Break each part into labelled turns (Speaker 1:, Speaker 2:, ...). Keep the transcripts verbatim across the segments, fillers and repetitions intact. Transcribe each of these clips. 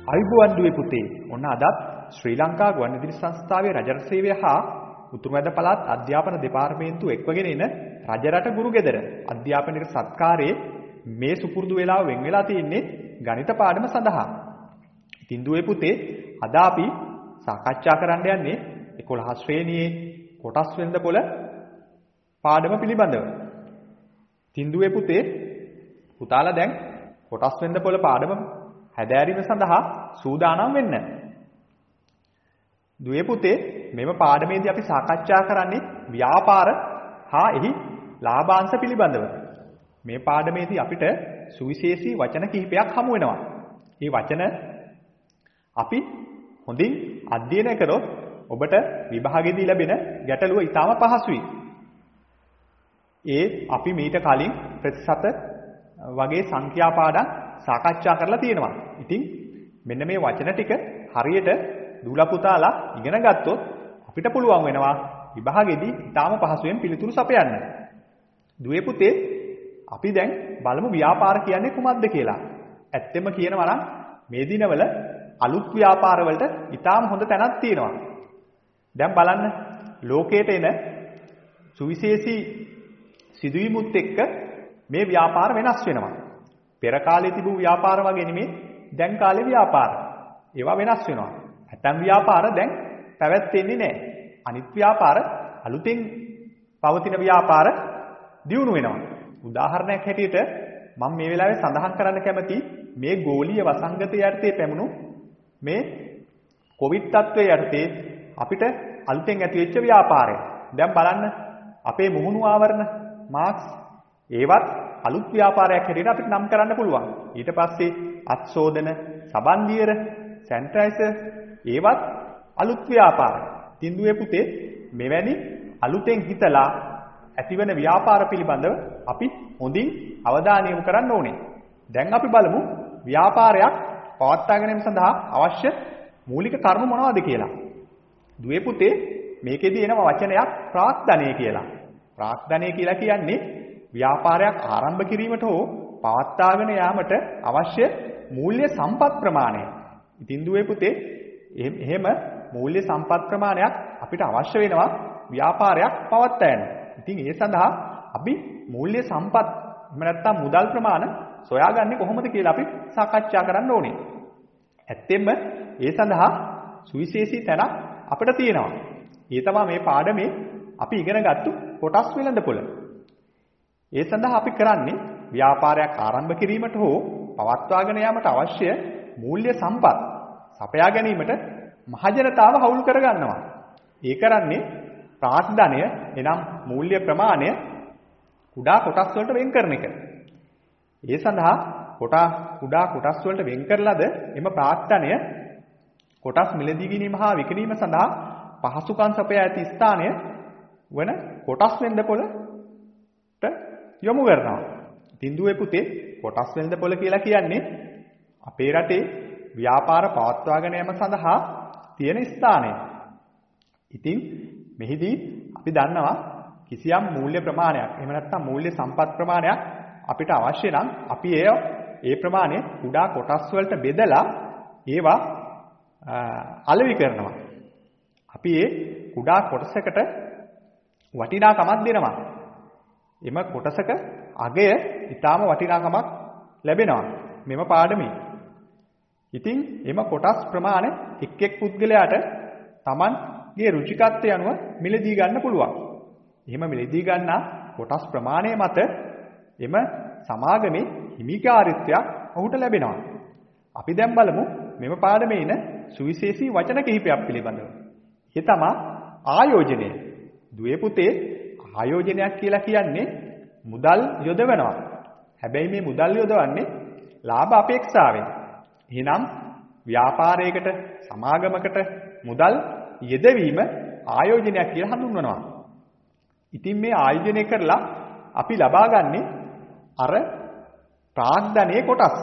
Speaker 1: අයිබෝවන් දුවේ පුතේ ඔන්න අදත් ශ්‍රී ලංකා ගුවන්විදුලි සංස්ථාවේ රජරට සේවය හා උතුරුමැද පළාත් අධ්‍යාපන දෙපාර්තමේන්තුව එක්වගෙන එන රජරට ගුරුගෙදර අධ්‍යාපනික සත්කාරයේ මේ සුපුරුදු වේලාව වෙන් වෙලා තියෙන්නේ ගණිත පාඩම සඳහා. ඉතින් දුවේ පුතේ අද අපි සාකච්ඡා කරන්න යන්නේ එකොළහ ශ්‍රේණියේ කොටස් වෙළඳපොළ පාඩම පිළිබඳව. ඉතින් දුවේ පුතේ පුතාලා දැන් කොටස් වෙළඳපොළ පාඩම හැදෑරීම සඳහා සූදානම් වෙන්න. දුවේ පුතේ මෙම පාඩමේදී අපි සාකච්ඡා කරන්නේ ව්‍යාපාර හා එහි ලාභාංශ පිළිබඳව. මේ පාඩමේදී අපිට සුවිශේෂී වචන කිහිපයක් හමු වෙනවා. මේ වචන අපි හොඳින් අධ්‍යයනය කරොත් ඔබට විභාගයේදී ලැබෙන ගැටලුව ඉතාම පහසුයි. ඒ අපි මීට කලින් ප්‍රතිශත වගේ සංඛ්‍යා පාඩම් සාකච්ඡා කරලා තියෙනවා. ඉතින් මෙන්න මේ වචන ටික හරියට දූලා පුතාලා ඉගෙන ගත්තොත් අපිට පුළුවන් වෙනවා විභාගෙදී ඉතාම පහසුවෙන් පිළිතුරු සපයන්න. දුවේ පුතේ අපි දැන් බලමු ව්‍යාපාර කියන්නේ කුමක්ද කියලා. ඇත්තෙම කියනවා නම් මේ දිනවල අලුත් ව්‍යාපාර වලට ඉතාම හොඳ තැනක් තියෙනවා. දැන් බලන්න ලෝකයට එන සුවිශේෂී සිදුවීමුත් එක්ක මේ ව්‍යාපාර වෙනස් වෙනවා. පෙර කාලේ තිබූ ව්‍යාපාර වගේ නෙමෙයි දැන් කාලේ ව්‍යාපාර. ඒවා වෙනස් වෙනවා. ඇතම් ව්‍යාපාර දැන් පැවැත්වෙන්නේ නැහැ. අනිත් ව්‍යාපාර අලුතෙන් පවතින ව්‍යාපාර දියුණු වෙනවා. උදාහරණයක් හැටියට මම මේ වෙලාවේ සඳහන් කරන්න කැමති මේ ගෝලීය වසංගතය යටතේ පැමුණු මේ කොවිඩ් තත්ත්වයේ යටතේ අපිට අලුතෙන් ඇතිවෙච්ච ව්‍යාපාරය. දැන් බලන්න අපේ මුහුණු ආවරණ මාස්ක් ඒවත් අලුත් ව්‍යාපාරයක් හැටියට අපිට නම් කරන්න පුළුවන්. ඊට පස්සේ අත්සෝදන, සබන් දියර, සැනිටයිසර් ඒවත් අලුත් ව්‍යාපාර. තින්දුවේ පුතේ මෙවැනි අලුතෙන් හිතලා ඇතිවන ව්‍යාපාර පිළිබඳව අපි හොඳින් අවධානය යොමු කරන්න ඕනේ. දැන් අපි බලමු ව්‍යාපාරයක් පවත්වා ගැනීම සඳහා අවශ්‍ය මූලික කර්ම මොනවද කියලා. දුවේ පුතේ මේකෙදී එනවා වචනයක් ප්‍රාග්ධනය කියලා. ප්‍රාග්ධනය කියලා කියන්නේ ව්‍යාපාරයක් ආරම්භ කිරීමට හෝ පවත්වාගෙන යාමට අවශ්‍ය මූල්‍ය සම්පත් ප්‍රමාණය. ඉතින් දුවේ පුතේ එහෙම මූල්‍ය සම්පත් ප්‍රමාණයක් අපිට අවශ්‍ය වෙනවා ව්‍යාපාරයක් පවත්වා ගන්න. ඉතින් ඒ සඳහා අපි මූල්‍ය සම්පත් එහෙම නැත්නම් මුදල් ප්‍රමාණ සොයාගන්නේ කොහොමද කියලා අපි සාකච්ඡා කරන්න ඕනේ. ඇත්තෙන්ම ඒ සඳහා සුවිශේෂී තැනක් අපිට තියෙනවා. ඒ තමයි මේ පාඩමේ අපි ඉගෙනගත්තු කොටස් වෙළඳපොළ. ඒ සඳහා අපි කරන්නේ ව්‍යාපාරයක් ආරම්භ කිරීමට හෝ පවත්වාගෙන යාමට අවශ්‍ය මූල්‍ය සම්පත් සපයා ගැනීමට මහජනතාව හවුල් කරගන්නවා. ඒ කරන්නේ ප්‍රාග්ධනය එනම් මූල්‍ය ප්‍රමාණය කුඩා කොටස් වලට වෙන් කරන එක. ඒ සඳහා කොටා කුඩා කොටස් වලට වෙන් කරලාද එම ප්‍රාග්ධනය කොටස් මිලදී ගැනීම හා විකිණීම සඳහා පහසුකම් සපයා ඇති ස්ථානය වන කොටස් වෙළඳපොළට යොමු කරනවා. තින්දුවේ පුතේ කොටස් වෙළඳපොළ කියලා කියන්නේ අපේ රටේ ව්‍යාපාර පවත්වාගෙන යාම සඳහා තියෙන ස්ථානය. ඉතින් මෙහිදී අපි දන්නවා කිසියම් මූල්‍ය ප්‍රමාණයක් එහෙම නැත්නම් මූල්‍ය සම්පත් ප්‍රමාණයක් අපිට අවශ්‍ය නම් අපි ඒ ඒ ප්‍රමාණය කුඩා කොටස් වලට බෙදලා ඒවා අලෙවි කරනවා. අපි ඒ කුඩා කොටසකට වටිනාකමක් දෙනවා. එම කොටසක අගය ඊටාම වටිනාකමක් ලැබෙනවා මෙම පාඩමේ. ඉතින් එම කොටස් ප්‍රමාණය එක් එක් පුද්ගලයාට Tamanගේ රුචිකත්වය අනුව මිලදී ගන්න පුළුවන්. එහෙම මිලදී ගන්නා කොටස් ප්‍රමාණය මත එම සමාගමේ හිමිකාරීත්වයක් ඔහුට ලැබෙනවා. අපි දැන් බලමු මෙම පාඩමේ ඉන සුවිශේෂී වචන කිහිපයක් පිළිබඳව. ඒ තමයි ආයෝජනය. දුවේ පුතේ ආයෝජනයක් කියලා කියන්නේ මුදල් යොදවනවා. හැබැයි මේ මුදල් යොදවන්නේ ලාභ අපේක්ෂාවෙන්. එහෙනම් ව්‍යාපාරයකට සමාගමකට මුදල් යෙදවීම ආයෝජනයක් කියලා හඳුන්වනවා. ඉතින් මේ ආයෝජනය කරලා අපි ලබා ගන්නේ අර ප්‍රාග්ධනයේ කොටස්.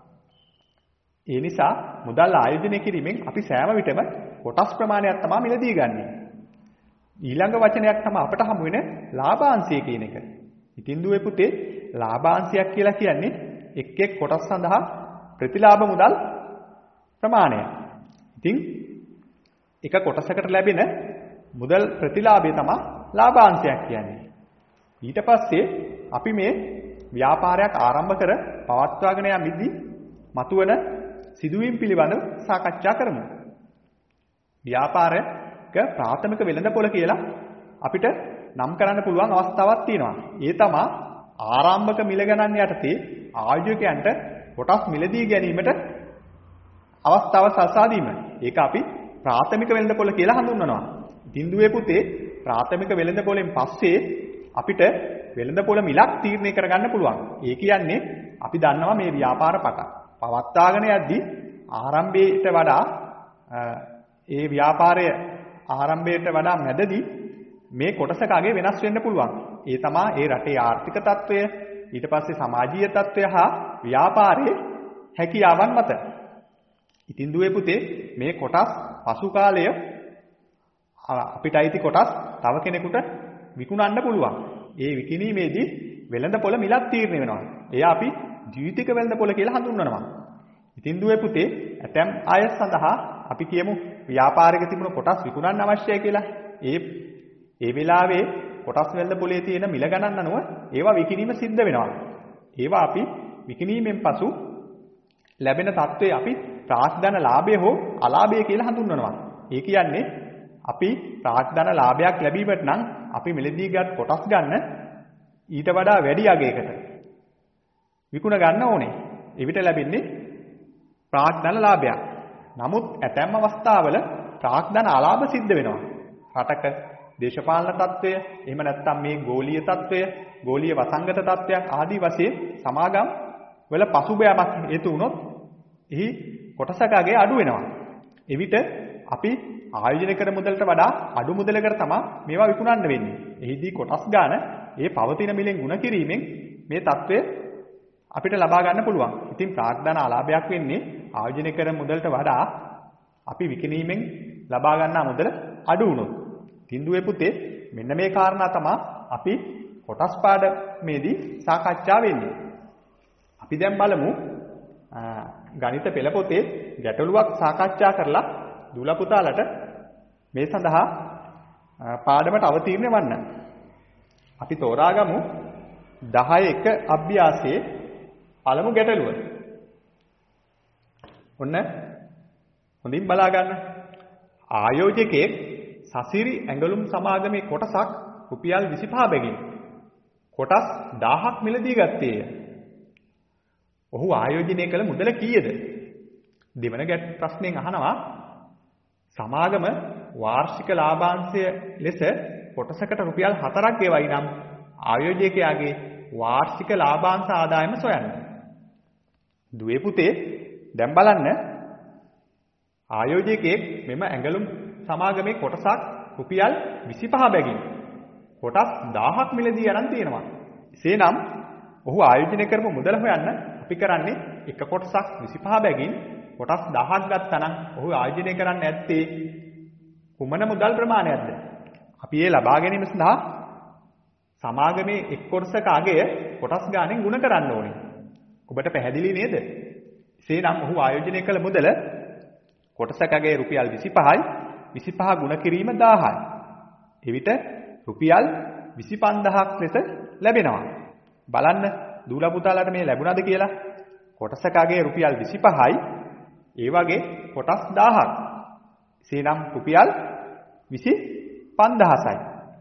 Speaker 1: ඒ නිසා මුදල් ආයෝජනය කිරීමෙන් අපි සෑම විටම කොටස් ප්‍රමාණයක් තමයි මිලදී ගන්නෙ. ඊළඟ වචනයක් තමයි අපට හමු වෙන ලාභාංශය කියන එක. ඉතින් දුවේ පුතේ ලාභාංශයක් කියලා කියන්නේ එක් එක් කොටස් සඳහා ප්‍රතිලාභ මුදල් ප්‍රමාණය. ඉතින් එක කොටසකට ලැබෙන මුදල් ප්‍රතිලාභය තමයි ලාභාංශයක් කියන්නේ. ඊට පස්සේ අපි මේ ව්‍යාපාරයක් ආරම්භ කර පවත්වාගෙන යමිදී මතුවන සිදුවීම් පිළිබඳව සාකච්ඡා කරමු. ව්‍යාපාරයක ප්‍රාථමික වෙළඳපොළ කියලා අපිට නම් කරන්න පුළුවන් අවස්ථාවක් තියෙනවා. ඒ තමයි ආරම්භක මිල ගණන් යටතේ ආයෝජකයන්ට කොටස් මිලදී ගැනීමට අවස්ථාව සලසා දීම. ඒක අපි ප්‍රාථමික වෙළඳපොළ කියලා හඳුන්වනවා. දින්දුවේ පුතේ ප්‍රාථමික වෙළඳපොළෙන් පස්සේ අපිට වෙළඳපොළ මිලක් තීරණය කරගන්න පුළුවන්. ඒ කියන්නේ අපි දන්නවා මේ ව්‍යාපාර පක පවත්වාගෙන යද්දී ආරම්භයට වඩා ඒ ව්‍යාපාරය ආරම්භයට වඩා මැදදී මේ කොටසකගේ වෙනස් වෙන්න පුළුවන්. ඒ තමයි ඒ රටේ ආර්ථික තත්ත්වය, ඊට පස්සේ සමාජීය තත්ත්වය හා ව්‍යාපාරයේ හැකියාවන් මත. ඉතින් දුවේ පුතේ මේ කොටස් පසු කාලය අපිට අයිති කොටස් තව කෙනෙකුට විකුණන්න පුළුවන්. ඒ විකිණීමේදී වෙළඳපොළ මිලක් තීරණය වෙනවා. එය අපි ජීවිතික වෙළඳපොළ කියලා හඳුන්වනවා. ඉතින් දුවේ පුතේ ඇතැම් අය සඳහා අපි කියමු ව්‍යාපාරික තිබුණු කොටස් විකුණන්න අවශ්‍යයි කියලා. ඒ ඒ වෙලාවේ කොටස් වෙළඳපොලේ තියෙන මිල ගණන් අනුව ඒවා විකිණීම සිද්ධ වෙනවා. ඒවා අපි විකිණීමෙන් පසු ලැබෙන තත්ත්වය අපි ප්‍රාග්ධන ලාභය හෝ අලාභය කියලා හඳුන්වනවා. ඒ කියන්නේ අපි ප්‍රාග්ධන ලාභයක් ලැබීමට නම් අපි මිලදීගත් කොටස් ගන්න ඊට වඩා වැඩි අගයකට විකුණ ගන්න ඕනේ. එවිට ලැබෙන්නේ ප්‍රාග්ධන ලාභයක්. නමුත් ඇතැම් අවස්ථාවල ප්‍රාග්ධන අලාභ සිද්ධ වෙනවා. රටක දේශපාලන තත්ත්වය, එහෙම නැත්නම් මේ ගෝලීය තත්ත්වය, ගෝලීය වසංගත තත්ත්වයක් ආදී වශයෙන් සමාගම් වල පසුබෑමක් හේතු වුණොත් එහි කොටසකගේ අඩු වෙනවා. එවිට අපි ආයෝජනය කර මුදලට වඩා අඩු මුදලකට තමයි මේවා විකුණන්න වෙන්නේ. එහිදී කොටස් ගන්න ඒ පවතින මිලෙන් ගුණ කිරීමෙන් මේ තත්ත්වය අපිට ලබා ගන්න පුළුවන්. ඉතින් ප්‍රාග්ධන අලාභයක් වෙන්නේ ආයෝජනය කර මුදලට වඩා අපි විකිණීමෙන් ලබා ගන්නා මුදල අඩු වුණොත්. තින්දුවේ පුතේ මෙන්න මේ කාරණා තමයි අපි කොටස් පාඩමේදී සාකච්ඡා වෙන්නේ. අපි දැන් බලමු ගණිත පෙළ පොතේ ගැටලුවක් සාකච්ඡා කරලා දුල පුතාලට මේ සඳහා පාඩමට අවතීර්ණ වන්න. අපි තෝරාගමු දහය එක අභ්‍යාසයේ පළමු ගැටලුව. ඔන්න හොඳින් බලා ගන්න. ආයෝජකයෙක් සසිරි ඇඟලුම් සමාගමේ කොටසක් රුපියල් විසිපහ බැගින් කොටස් දහයක් මිලදී ගත්තේය. ඔහු ආයෝජනය කළ මුදල කීයද? දෙවන ගැට ප්‍රශ්නයෙන් අහනවා සමාගම වාර්ෂික ලාභාංශය ලෙස කොටසකට රුපියල් හතරක් ගෙවයි නම් ආයෝජකයාගේ වාර්ෂික ලාභාංශ ආදායම සොයන්න. දුවේ පුතේ දැන් බලන්න ආයෝජකයෙක් මෙම ඇඟලුම් සමාගමේ කොටසක් රුපියල් විසිපහ බැගින් කොටස් දහයක් මිලදී අරන් තියෙනවා. එසේනම් ඔහු ආයෝජනය කරපු මුදල හොයන්න අපි කරන්නේ එක කොටසක් විසිපහ බැගින් කොටස් දහයක් ගත්තා නම් ඔහු ආයෝජනය කරන්න ඇත්තේ කුමන මුදල් ප්‍රමාණයක්ද? අපි ඒ ලබා ගැනීම සඳහා සමාගමේ එක් කොටසක අගය කොටස් ගානෙන් ගුණ කරන්න ඕනේ. ඔබට පැහැදිලි නේද? එසේනම් ඔහු ආයෝජනය කළ මුදල කොටසක අගය රුපියල් විසිපහයි විසිපහ ගුණ කිරීම දහයයි. එවිට රුපියල් විසිපන්දාහක් ලෙස ලැබෙනවා. බලන්න දූලා පුතාලාට මේ ලැබුණාද කියලා. කොටසක අගය රුපියල් විසිපහයි ඒ වගේ කොටස් දහයක්. එසේනම් රුපියල් විසිපන්දාහයි.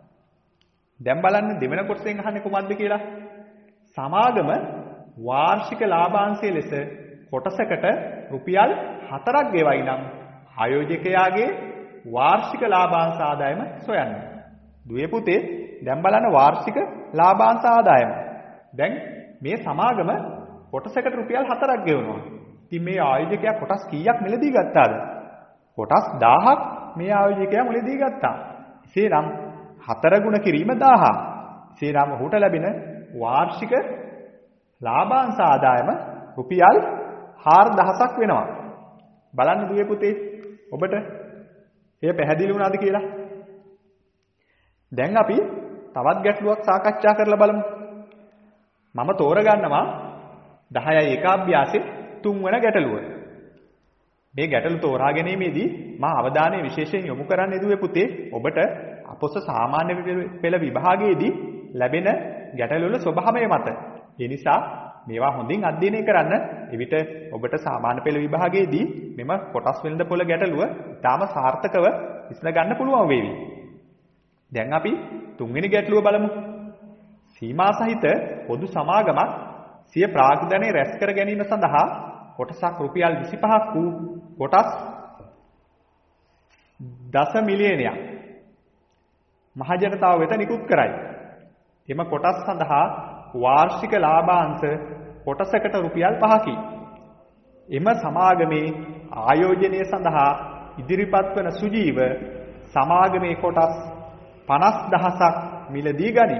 Speaker 1: දැන් බලන්න දෙවන කොටසෙන් අහන්නේ කොහොමද කියලා. සමාගම වාර්ෂික ලාභාංශය ලෙස කොටසකට රුපියල් හතරක් ගෙවයි නම් ආයෝජකයාගේ වාර්ෂික ලාභාංශ ආදායම සොයන්න. දුවේ පුතේ දැන් බලන්න වාර්ෂික ලාභාංශ ආදායම. දැන් මේ සමාගම කොටසකට රුපියල් හතරක් ගෙවනවා. ඉතින් මේ ආයෝජකයා කොටස් කීයක් මිලදී ගත්තාද? කොටස් දහයක් මේ ආයෝජකයා මිලදී ගත්තා. එසේනම් හතර ගුණ කිරීම දහයක්. එසේනම් ඔහුට ලැබෙන වාර්ෂික ලාභාංශ ආදායම රුපියල් හාරදහසක් වෙනවා. බලන්න දුවේ පුතේ ඔබට එය පැහැදිලි වුණාද කියලා? දැන් අපි තවත් ගැටලුවක් සාකච්ඡා කරලා බලමු. මම තෝරගන්නවා දහයයි එක අභ්‍යාසයේ තුන්වන ගැටලුව. මේ ගැටලු තෝරා ගැනීමේදී මා අවධානය විශේෂයෙන් යොමු කරන්න යෙදුවේ පුතේ ඔබට අපොස සාමාන්‍ය පෙළ විභාගයේදී ලැබෙන ගැටලු වල ස්වභාවය මත. ඒ නිසා මේවා හොඳින් අධ්‍යයනය කරන්න. එවිට ඔබට සාමාන්‍ය පෙළ විභාගයේදී මෙම කොටස් වෙළඳ පොළ ගැටලුව ඉතාම සාර්ථකව විසඳ ගන්න පුළුවන් වේවි. දැන් අපි තුන්වෙනි ගැටලුව බලමු. සීමා සහිත පොදු සමාගමක් සිය ප්‍රාග්ධනය රැස් කර ගැනීම සඳහා කොටසක් රුපියල් විසිපහක් වූ කොටස් දස මිලියනයක් මහජනතාව වෙත නිකුත් කරයි. එම කොටස් සඳහා වාර්ෂික ලාභාංශ කොටසකට රුපියල් පහකි. එම සමාගමේ ආයෝජනය සඳහා ඉදිරිපත් වන සුජීව සමාගමේ කොටස් පනස් දහසක් මිලදී ගනී.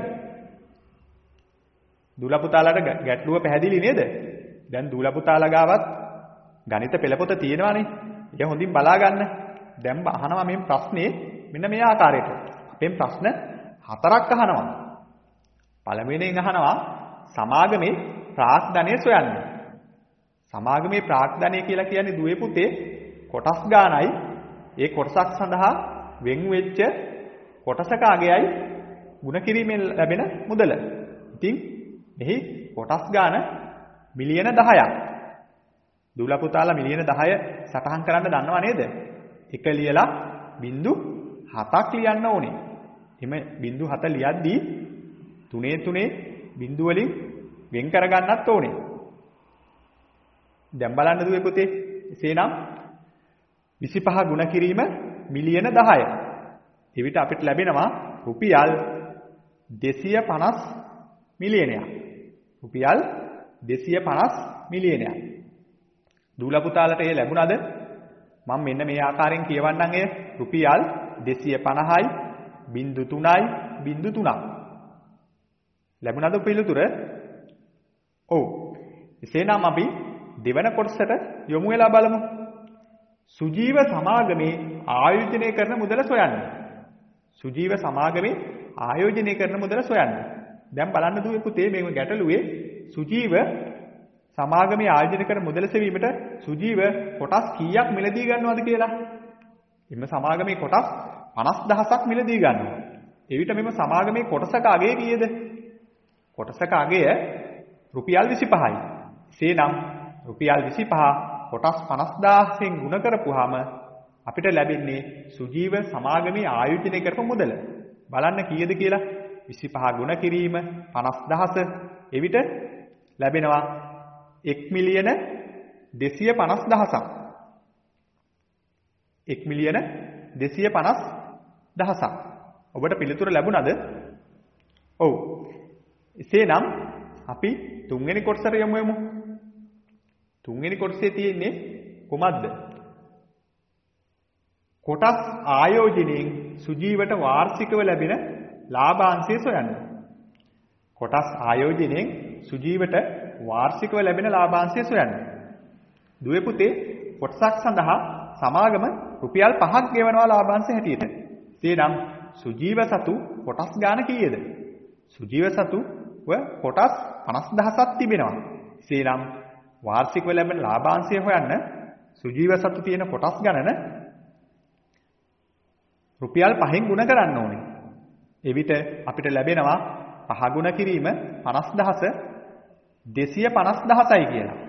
Speaker 1: දුල පුතාලාට ගැටලුව පැහැදිලි නේද? දැන් දුල පුතාලා ගාවත් ගණිත පෙළපොත තියෙනවානේ. ඒක හොඳින් බලා ගන්න. දැන් අහනවා මේ ප්‍රශ්නේ මෙන්න මේ ආකාරයට. අපෙන් ප්‍රශ්න හතරක් අහනවා. පළවෙනියෙන් අහනවා සමාගමේ ප්‍රාග්ධනය සොයන්න. සමාගමේ ප්‍රාග්ධනය කියලා කියන්නේ දුවේ පුතේ කොටස් ගානයි ඒ කොටසක් සඳහා වෙන් වෙච්ච කොටසක අගයයි ගුණ කිරීමෙන් ලැබෙන මුදල. ඉතින් මෙහි කොටස් ගාන මිලියන දහයක්. දුල පුතාලා මිලියන දහය සටහන් කරන්න දන්නව නේද? එක ලියලා බිංදු හතක් ලියන්න ඕනේ. එමෙ බිංදු හත ලියද්දී තුනේ තුනේ බිංදු වලින් වෙන් කරගන්නත් ඕනේ. දැන් බලන්න දුවේ පුතේ. එසේනම් විසිපහ ගුණ කිරීම මිලියන දහය. එවිට අපිට ලැබෙනවා රුපියල් දෙසිය පනස් මිලියනයක්. රුපියල් දෙසිය පනස් මිලියනයක්. දුල පුතාලට ඒ ලැබුණාද? මම මෙන්න මේ ආකාරයෙන් කියවන්නම්. එය රුපියල් දෙසිය පනහයි බිංදු තුනයි බිංදු තුනක්. ලැබුණාද පිළිතුර? ඔව්. එසේනම් අපි දෙවන කොටසට යොමු වෙලා බලමු. සුජීව සමාගමේ ආයෝජනය කරන මුදල සොයන්න. සුජීව සමාගමේ ආයෝජනය කරන මුදල සොයන්න. දැන් බලන්න දුවේ පුතේ මේ ගැටලුවේ සුජීව සමාගමේ ආයෝජනය කරන මුදල සෙවීමට සුජීව කොටස් කීයක් මිලදී ගන්නවද කියලා. එම සමාගමේ කොටස් පනස් දහසක් මිලදී ගන්නවා. එවිට මෙම සමාගමේ කොටසක අගය කීයද? කොටසක අගය රුපියල් විසිපහයි. එසේනම් රුපියල් විසිපහ කොටස් පනස් දහසෙන් ගුණ කරපුවාම අපිට ලැබෙන්නේ සුජීව සමාගමේ ආයෝජනය කරපු මුදල. බලන්න කීයද කියලා. විසිපහ ගුණ කිරීම පනස් දහස. එවිට ලැබෙනවා එක් මිලියන දෙසිය පනස් දහසක්. එක් මිලියන දෙසිය පනස් දහසක්. ඔබට පිළිතුර ලැබුණාද? ඔව්. එසේනම් අපි තුන්වෙනි කොටසට යමු යමු. තුන්වෙනි කොටසේ තියෙන්නේ කොහොමද? කොටස් ආයෝජනයෙන් සුජීවට වාර්ෂිකව ලැබෙන ලාභාංශය සොයන්න. කොටස් ආයෝජනයෙන් සුජීවට වාර්ෂිකව ලැබෙන ලාභාංශය සොයන්න. දුවේ පුතේ කොටසක් සඳහා සමාගම රුපියල් පහක් ගෙවනවා ලාභාංශ හැටියට. එසේනම් සුජීව සතු කොටස් ගාන කීයද? සුජීව සතුව කොටස් පනස් දහසක් තිබෙනවා. එසේනම් වාර්ෂිකව ලැබෙන ලාභාංශය හොයන්න සුජීව සතු තියෙන කොටස් ගණන රුපියල් පහෙන් ගුණ කරන්න ඕනේ. එවිට අපිට ලැබෙනවා පහ ගුණ කිරීම පනස් දහස දෙසිය පනස් දහසයි කියලා.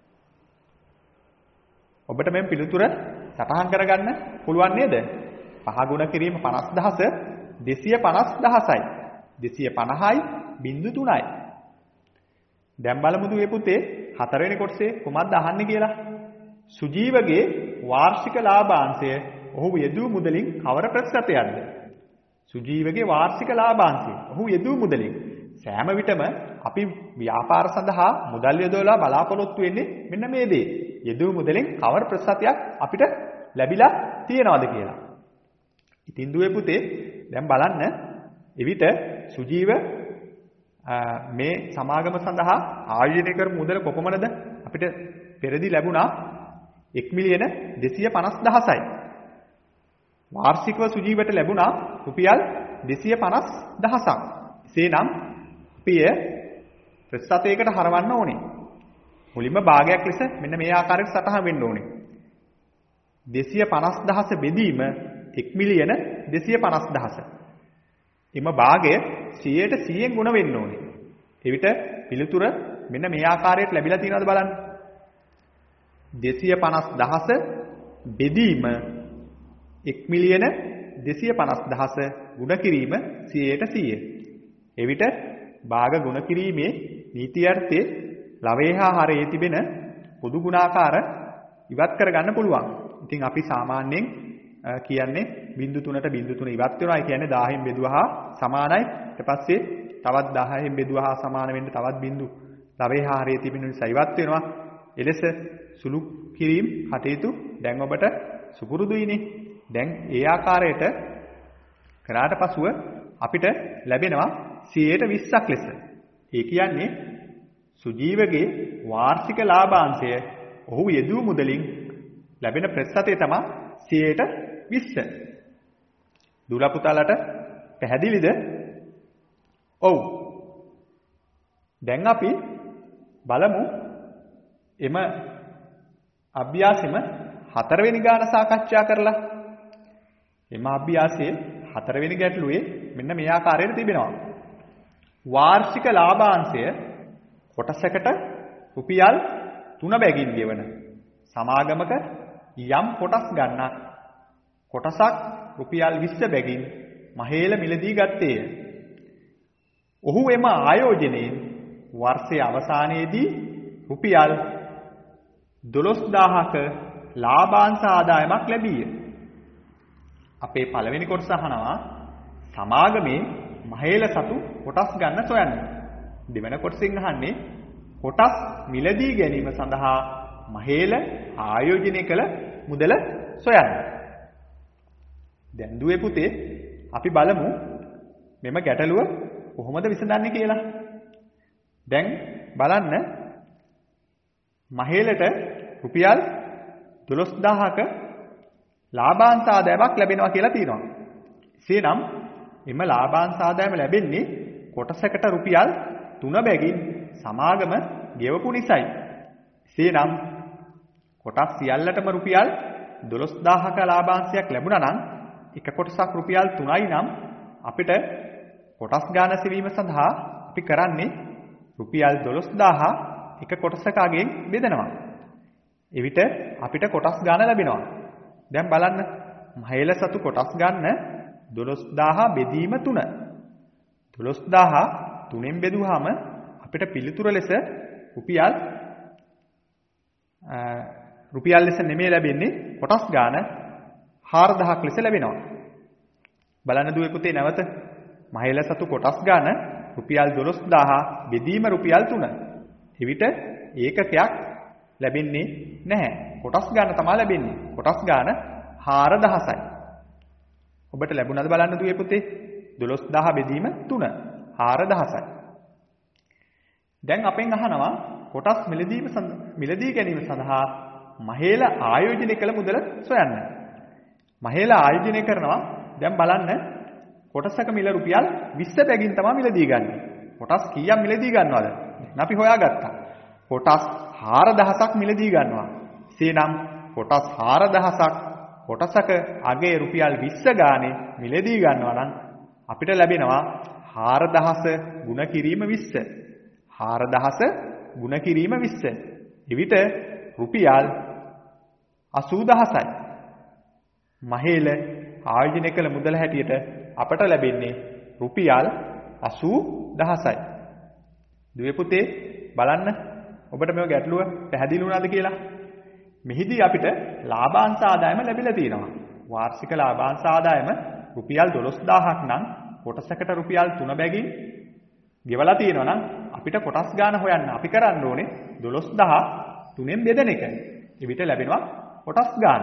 Speaker 1: ඔබට මේ පිළිතුර සටහන් කරගන්න පුළුවන් නේද? පහ ගුණ කිරීම පනස් දහස දෙසිය පනස් දහසයි. දෙසිය පනහයි බිංදු තුනයි. දැන් බලමු දුවේ පුතේ හතරවෙනි කොටසේ කොහොමද අහන්නේ කියලා. සුජීවගේ වාර්ෂික ලාභාංශය ඔහු යෙදූ මුදලින් කවර ප්‍රතිශතයක්ද? සුජීවගේ වාර්ෂික ලාභාංශය ඔහු යෙදූ මුදලින් සෑම විටම අපි ව්‍යාපාර සඳහා මුදල් යොදවලා බලාපොරොත්තු වෙන්නේ මෙන්න මේ දේ. යෙදූ මුදලින් කවර ප්‍රතිශතයක් අපිට ලැබිලා තියෙනවද කියලා. ඉතින් දුවේ පුතේ දැන් බලන්න එවිට සුජීව මේ සමාගම සඳහා ආයෝජනය කරපු මුදල කොපමණද? අපිට පෙරදී ලැබුණා එක් මිලියන දෙසිය පනස් දහසයි. වාර්ෂිකව සුජීවට ලැබුණා රුපියල් දෙසිය පනස් දහසක්. එසේනම් අපි ප්‍රතිශතයකට හරවන්න ඕනේ. මුලින්ම භාගයක් ලෙස මෙන්න මේ ආකාරයට සටහන් වෙන්න ඕනේ. දෙසිය පනස් දහස බෙදීම එක් මිලියන දෙසිය පනස් දහස. එම භාගය සියයට සියයෙන් ගුණ වෙන්න ඕනේ. එවිට පිළිතුර මෙන්න මේ ආකාරයට ලැබිලා තියෙනවද බලන්න. දෙසිය පනස් දහස බෙදීම එක් මිලියන දෙසිය පනස් දහස ගුණ කිරීම සියයට සියය. එවිට භාග ගුණ කිරීමේ නීති අර්ථයේ ලවයේ හා හරයේ තිබෙන පොදු ගුණාකාර ඉවත් කරගන්න පුළුවන්. ඉතින් අපි සාමාන්‍යයෙන් කියන්නේ බිංදු තුනට බිංදු තුන ඉවත් වෙනවා. ඒ කියන්නේ දහයෙන් බෙදුවා සමානයි. ඊට පස්සේ තවත් දහයෙන් බෙදුවා සමාන වෙන්න තවත් බිංදු ලවයේ හා හරයේ තිබෙන නිසා ඉවත් වෙනවා. එලෙස සුළු කිරීම කටයුතු දැන් ඔබට සුපුරුදුයිනේ. දැන් ඒ ආකාරයට කරාට පසුව අපිට ලැබෙනවා සියයට විස්සක් ලෙස. ඒ කියන්නේ සුජීවගේ වාර්ෂික ලාභාංශය ඔහු යෙදූ මුදලින් ලැබෙන ප්‍රතිශතය තමයි සියයට විස්ස. දුල පුතාලට පැහැදිලිද? ඔව්. දැන් අපි බලමු එම අභ්‍යාසෙම හතරවෙනි ගාන සාකච්ඡා කරලා. එම අභ්‍යාසයේ හතරවෙනි ගැටලුවේ මෙන්න මේ ආකාරයට තිබෙනවා. වාර්ෂික ලාභාංශය කොටසකට රුපියල් තුන බැගින් ගෙවන සමාගමක යම් කොටස් ගන්නක් කොටසක් රුපියල් විස්ස බැගින් මහේල මිලදී ගත්තේය. ඔහු එම ආයෝජනයෙන් වර්ෂයේ අවසානයේදී රුපියල් දොළොස් දාහක ලාභාංශ ආදායමක් ලැබීය. අපේ පළවෙනි කොටස අහනවා සමාගමේ මහේල සතු කොටස් ගන්න සොයන්න. දෙවන කොටසින් අහන්නේ කොටස් මිලදී ගැනීම සඳහා මහේල ආයෝජනය කළ මුදල සොයන්න. දැන් දුවේ පුතේ අපි බලමු මෙම ගැටලුව කොහොමද විසඳන්නේ කියලා. දැන් බලන්න මහේලට රුපියල් දොළොස් දාහක ලාභාංශ ආදායමක් ලැබෙනවා කියලා තියෙනවා. එසේනම් එම ලාභාංශ ආදායම ලැබෙන්නේ කොටසකට රුපියල් තුන බැගින් සමාගම ගෙවපු නිසායි. එසේනම් කොටස් සියල්ලටම රුපියල් දොළොස් දාහක ලාභාංශයක් ලැබුණා නම් එක කොටසක් රුපියල් තුනයි නම් අපිට කොටස් ගාන සෙවීම සඳහා අපි කරන්නේ රුපියල් දොළොස් දාහ එක කොටසකගෙන් බෙදනවා. එවිට අපිට කොටස් ගාන ලැබෙනවා. දැන් බලන්න මහේල සතු කොටස් ගන්න දොළොස් දාහ බෙදීම තුන. දොළොස් දාහ තුනෙන් බෙදුවාම අපිට පිළිතුර ලෙස රුපියල් රුපියල් ලෙස නෙමෙයි ලැබෙන්නේ කොටස් ගාන හාරදහක් ලෙස ලැබෙනවා. බලන්න දුවේ පුතේ නැවත මහේල සතු කොටස් ගාන රුපියල් දොළොස් දාහ බෙදීම රුපියල් තුන. එවිට ඒකකයක් ලැබෙන්නේ නැහැ. කොටස් ගාන තමයි ලැබෙන්නේ. කොටස් ගාන හාරදහසයි. ඔබට ලැබුණාද බලන්න දුවේ පුතේ? දොළොස් දාහ බෙදීම තුන හාරදහසයි. දැන් අපෙන් අහනවා කොටස් මිලදීම මිලදී ගැනීම සඳහා මහේල ආයෝජනය කළ මුදල සොයන්න. මහේල ආයෝජනය කරනවා. දැන් බලන්න කොටසක මිල රුපියල් විස්ස බැගින් තමයි මිලදී ගන්න. කොටස් කීයක් මිලදී ගන්නවද? දැන් අපි හොයාගත්තා. කොටස් හාරදහසක් මිලදී ගන්නවා. එසේනම් කොටස් හාරදහසක් කොටසක අගේ රුපියල් විස්ස ගානේ මිලදී ගන්නවා නම් අපිට ලැබෙනවා හාරදහස ගුණ කිරීම විස්ස. හාරදහස ගුණ කිරීම විස්ස. එවිට රුපියල් අසූ දහසයි. මහේල ආයෝජනය කළ මුදල හැටියට අපට ලැබෙන්නේ රුපියල් අසූ දහසයි. දුවේ පුතේ බලන්න ඔබට මේ ගැටලුව පැහැදිලි වුණාද කියලා? මෙහිදී අපිට ලාභාංශ ආදායම ලැබිලා තියෙනවා. වාර්ෂික ලාභාංශ ආදායම රුපියල් දොළොස් දාහක් නම් කොටසකට රුපියල් තුන බැගින් ගෙවලා තියෙනවා නම් අපිට කොටස් ගාන හොයන්න අපි කරන්න ඕනේ දොළොස් දාහ තුනෙන් බෙදන එක. එවිට ලැබෙනවා කොටස් ගාන.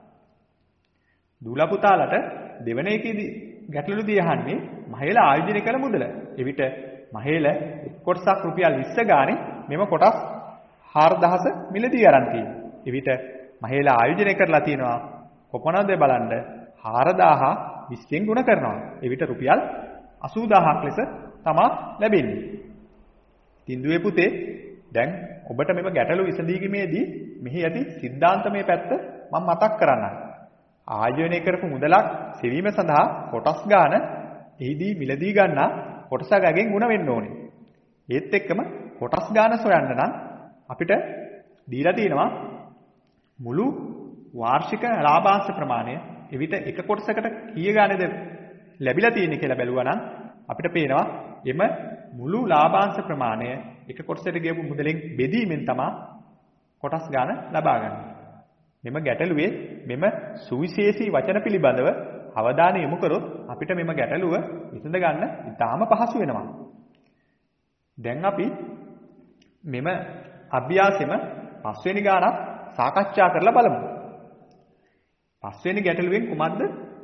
Speaker 1: දුලා පුතාලට දෙවන එකේදී ගැටලුවේදී අහන්නේ මහේල ආයෝජනය කළ මුදල. එවිට මහේල කොටසක් රුපියල් විස්ස ගානේ මෙම කොටස් හාරදහස මිලදී අරන් තියෙනවා. එවිට මහේල ආයෝජනය කරලා තියෙනවා කොපමණද බලන්න හාරදාහ විස්සෙන් ගුණ කරනවා. එවිට රුපියල් අසූ දහසක් ලෙස තමයි ලැබෙන්නේ. තින්දුවේ පුතේ දැන් ඔබට මෙම ගැටලුව විසඳීමේදී මෙහි ඇති සිද්ධාන්තමය පැත්ත මම මතක් කරන්නම්. ආයෝජනය කරපු මුදලක් සෙවීම සඳහා කොටස් ගාන එහිදී මිලදී ගන්නා කොටසකගෙන් ಗುಣ වෙන්න ඕනේ. ඒත් එක්කම කොටස් ගාන සොයන්න නම් අපිට දීලා තියෙනවා මුළු වාර්ෂික ලාභාංශ ප්‍රමාණය. එවිට එක කොටසකට කීය ගානේද ලැබිලා තියෙන්නේ කියලා බැලුවා නම් අපිට පේනවා එම මුළු ලාභාංශ ප්‍රමාණය එක කොටසට ගියපු මුදලෙන් බෙදීමෙන් තමයි කොටස් ගාන ලබා ගන්න. මෙම ගැටලුවේ මෙම සුවිශේෂී වචන පිළිබඳව අවධානය යොමු කරොත් අපිට මෙම ගැටලුව විසඳ ගන්න ඉතාම පහසු වෙනවා. දැන් අපි මෙම අභ්‍යාසෙම පස්වෙනි ගානක් සාකච්ඡා කරලා බලමු. පස්වෙනි ගැටලුවෙන් කුමක්ද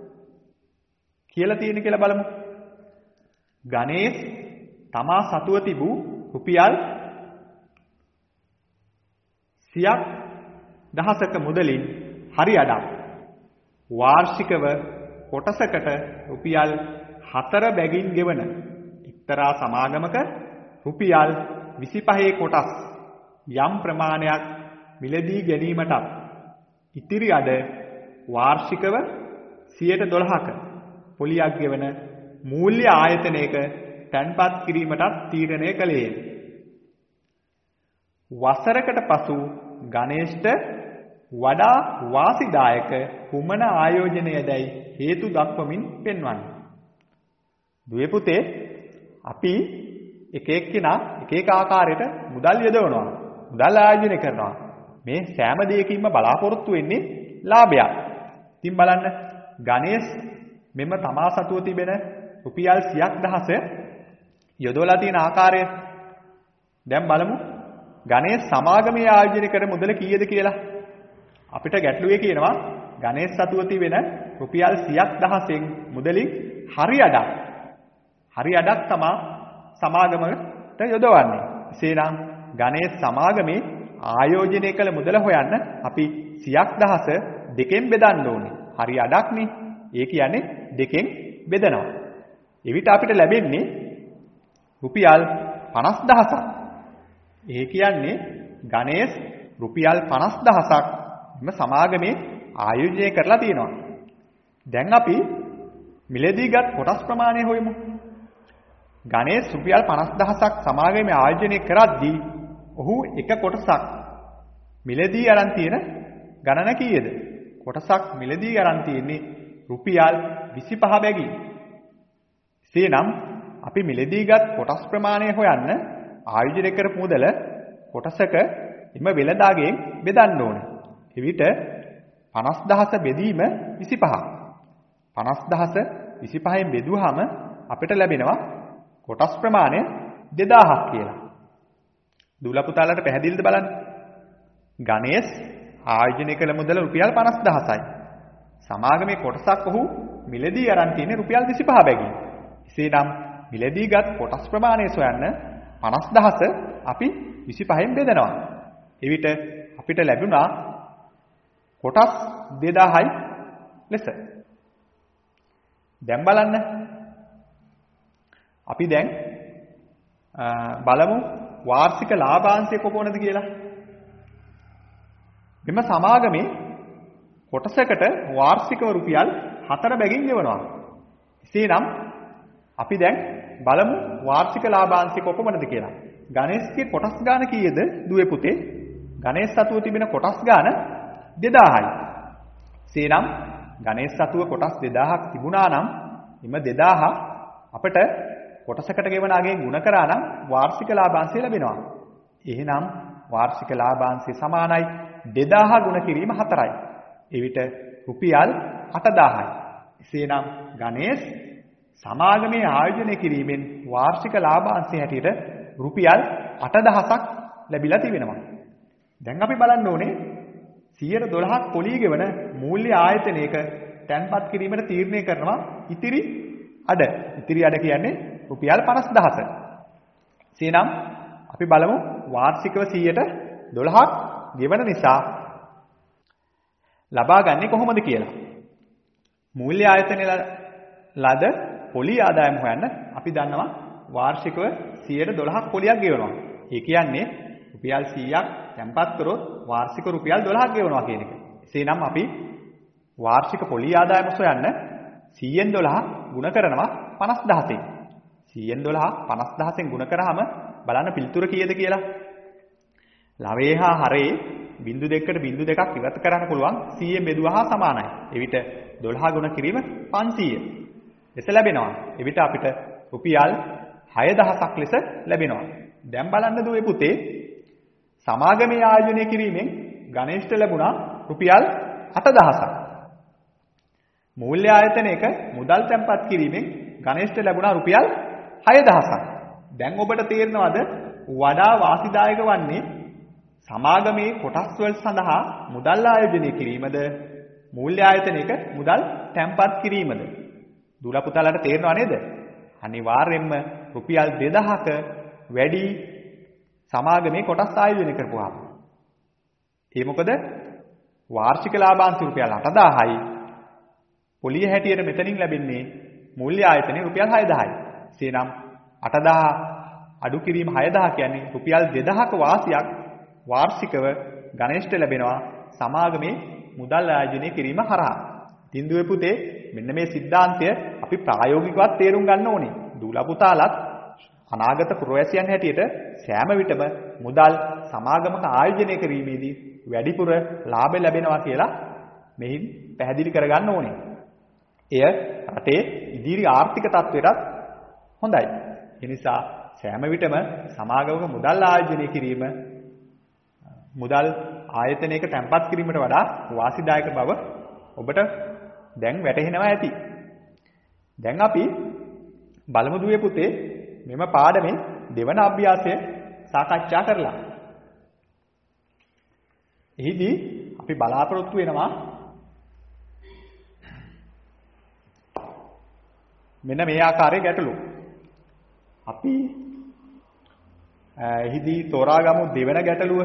Speaker 1: කියලා තියෙන්නේ කියලා බලමු. ගණේෂ් තමා සතුව තිබූ රුපියල් සියක් දහසක මුදලින් හරි අඩක් වාර්ෂිකව කොටසකට රුපියල් හතර බැගින් ගෙවන එක්තරා සමාගමක රුපියල් විසිපහේ කොටස් යම් ප්‍රමාණයක් මිලදී ගැනීමට ඉතිරි අඩ වාර්ෂිකව සියයට දොළහක පොලියක් ගෙවන මූල්‍ය ආයතනයක තැන්පත් කිරීමට තීරණය කළේය. වසරකට පසු ගණේෂ්ට වඩා වාසිදායක කුමන ආයෝජනයදයි හේතු දක්වමින් පෙන්වන්න. දුවේ පුතේ අපි එක එක්කෙනා එක එක ආකාරයට මුදල් යොදවනවා. මුදල් ආයෝජනය කරනවා. මේ සෑම දෙයකින්ම බලාපොරොත්තු වෙන්නේ ලාභයක්. ඉතින් බලන්න ගණේෂ් මෙම තමා සතුව තිබෙන රුපියල් සියක් දහස යොදවලා තියෙන ආකාරය. දැන් බලමු ගණේෂ් සමාගමේ ආයෝජනය කර මුදල කීයද කියලා. අපිට ගැටලුවේ කියනවා ගණේෂ් සතුව තිබෙන රුපියල් සියක් දහසෙන් මුදලින් හරි අඩක්. හරි අඩක් තමයි සමාගමට යොදවන්නේ. එසේනම් ගණේෂ් සමාගමේ ආයෝජනය කළ මුදල හොයන්න අපි සියක් දහස දෙකෙන් බෙදන්න ඕනේ. හරි අඩක්නේ. ඒ කියන්නේ දෙකෙන් බෙදනවා. එවිට අපිට ලැබෙන්නේ රුපියල් පනස් දහසක්. ඒ කියන්නේ ගණේෂ් රුපියල් පනස් දහසක් එම සමාගමේ ආයෝජනය කරලා තියෙනවා. දැන් අපි මිලදීගත් කොටස් ප්‍රමාණය හොයමු. ගණේෂ් රුපියල් පනස් දහසක් සමාගමේ ආයෝජනය කරද්දී ඔහු එක කොටසක් මිලදී අරන් තියෙන ගණන කීයද? කොටසක් මිලදී අරන් තියෙන්නේ රුපියල් විසිපහ බැගින්. එසේනම් අපි මිලදීගත් කොටස් ප්‍රමාණය හොයන්න ආයෝජනය කරපු මුදල කොටසක එම වෙළඳාගෙන් බෙදන්න ඕනේ. එවිට පනස් දහස බෙදීම විසිපහ. පනස් දහස විසිපහෙන් බෙදුවාම අපිට ලැබෙනවා කොටස් ප්‍රමාණය දෙදාහක් කියලා. දුල පුතාලට පැහැදිලිද බලන්න? ගණේෂ් ආයෝජනය කළ මුදල රුපියල් පනස් දහසයි. සමාගමේ කොටසක් ඔහු මිලදී අරන් තියෙන්නේ රුපියල් විසිපහ බැගින්. එසේනම් මිලදීගත් කොටස් ප්‍රමාණය සොයන්න පනස් දහස අපි විසිපහෙන් බෙදනවා. එවිට අපිට ලැබුණා කොටස් දෙදාහයි ලෙස. දැන් බලන්න. අපි දැන් බලමු වාර්ෂික ලාභාංශය කොපමණද කියලා. මෙම සමාගමේ කොටසකට වාර්ෂිකව රුපියල් හතර බැගින් ගෙවනවා. එසේනම් අපි දැන් බලමු වාර්ෂික ලාභාංශය කොපමණද කියලා. ගණේෂ්ගේ කොටස් ගාන කීයද දුවේ පුතේ? ගණේෂ් සතුව තිබෙන කොටස් ගාන දෙදාහයි. එසේනම් ගණේෂ් සතුව කොටස් දෙදාහක් තිබුණා නම් එම දෙදාහ අපට කොටසකට ගෙවන අගෙන් ගුණ කරා නම් වාර්ෂික ලාභාංශය ලැබෙනවා. එහෙනම් වාර්ෂික ලාභාංශය සමානයි දෙදාහ ගුණ කිරීම හතරයි. එවිට රුපියල් අටදාහයි. එසේනම් ගණේෂ් සමාගමේ ආයෝජනය කිරීමෙන් වාර්ෂික ලාභාංශය හැටියට රුපියල් අටදහසක් ලැබිලා තිබෙනවා. දැන් අපි බලන්න ඕනේ සියයට දොළහක් පොලී ගෙවන මූල්‍ය ආයතනයක තැන්පත් කිරීමට තීරණය කරනවා ඉතිරි අඩ. ඉතිරි අඩ කියන්නේ රුපියල් පනස් දහස. එසේනම් අපි බලමු වාර්ෂිකව සියයට දොළහක් ගෙවන නිසා ලබා ගන්නේ කොහොමද කියලා. මූල්‍ය ආයතනයේ ලද පොලි ආදායම හොයන්න අපි දන්නවා වාර්ෂිකව සියයට දොළහක් පොලියක් ගෙවනවා. ඒ කියන්නේ රුපියල් සීයක් තැන්පත් කරොත් වාර්ෂික රුපියල් දොළහක් ගෙවනවා කියන එක. එසේනම් අපි වාර්ෂික පොලී ආදායම සොයන්න සීයෙන් දොළහ ගුණ කරනවා පනස් දහසෙන්. සීයෙන් දොළහ පනස් දහසෙන් ගුණ කරාම බලන්න පිළිතුර කීයද කියලා. ලවයේ හා හරේ බිංදු දෙකකට බිංදු දෙකක් ඉවත් කරන්න පුළුවන් සීයෙන් බෙදුවා හා සමානයි. එවිට දොළහ ගුණ කිරීම පන්සීය. ලෙස ලැබෙනවා. එවිට අපිට රුපියල් හය දහසක් ලෙස ලැබෙනවා. දැන් බලන්න දුවේ පුතේ සමාගමේ ආයෝජනය කිරීමෙන් ගණේෂ්ට ලැබුණා රුපියල් අට දහසක්. මූල්‍ය ආයතනයක මුදල් තැන්පත් කිරීමෙන් ගණේෂ්ට ලැබුණා රුපියල් හය දහසක්. දැන් ඔබට තේරෙනවද වඩා වාසිදායක වන්නේ සමාගමේ කොටස් වල සඳහා මුදල් ආයෝජනය කිරීමද මූල්‍ය ආයතනයක මුදල් තැන්පත් කිරීමද? දුල පුතාලට තේරෙනව නේද? අනිවාර්යයෙන්ම රුපියල් දෙදහක වැඩි සමාගමේ කොටස් ආයෝජනය කරපුවාම. ඒ මොකද වාර්ෂික ලාභාංශ රුපියල් අට දහසයි. පොලිය හැටියට මෙතනින් ලැබෙන්නේ මූල්‍ය ආයතනයේ රුපියල් හය දහසයි. එසේනම් අට දහස අඩු කිරීම හය දහස කියන්නේ රුපියල් දෙදහක වාසියක් වාර්ෂිකව ගණේෂ්ට ලැබෙනවා සමාගමේ මුදල් ආයෝජනය කිරීම හරහා. තින්දුවේ පුතේ මෙන්න මේ સિદ્ધාන්තය අපි ප්‍රායෝගිකවත් තේරුම් ගන්න ඕනේ. දූලා පුතාලත් අනාගත පුරවැසියන් හැටියට සෑම විටම මුදල් සමාගමක ආයෝජනය කිරීමේදී වැඩිපුර ලාභ ලැබෙනවා කියලා මෙහින් පැහැදිලි කරගන්න ඕනේ. එය රටේ ඉදිරි ආර්ථික තත්ත්වයටත් හොඳයි. ඒ නිසා සෑම විටම සමාගමක මුදල් ආයෝජනය කිරීම මුදල් ආයතනයක තැන්පත් කිරීමට වඩා වාසිදායක බව ඔබට දැන් වැටහෙනවා ඇති. දැන් අපි බලමු දුවේ පුතේ මෙම පාඩමේ දෙවන අභ්‍යාසය සාකච්ඡා කරලා. එහිදී අපි බලාපොරොත්තු වෙනවා මෙන්න මේ ආකාරයේ ගැටලු. අපි එහිදී තෝරාගමු දෙවන ගැටලුව.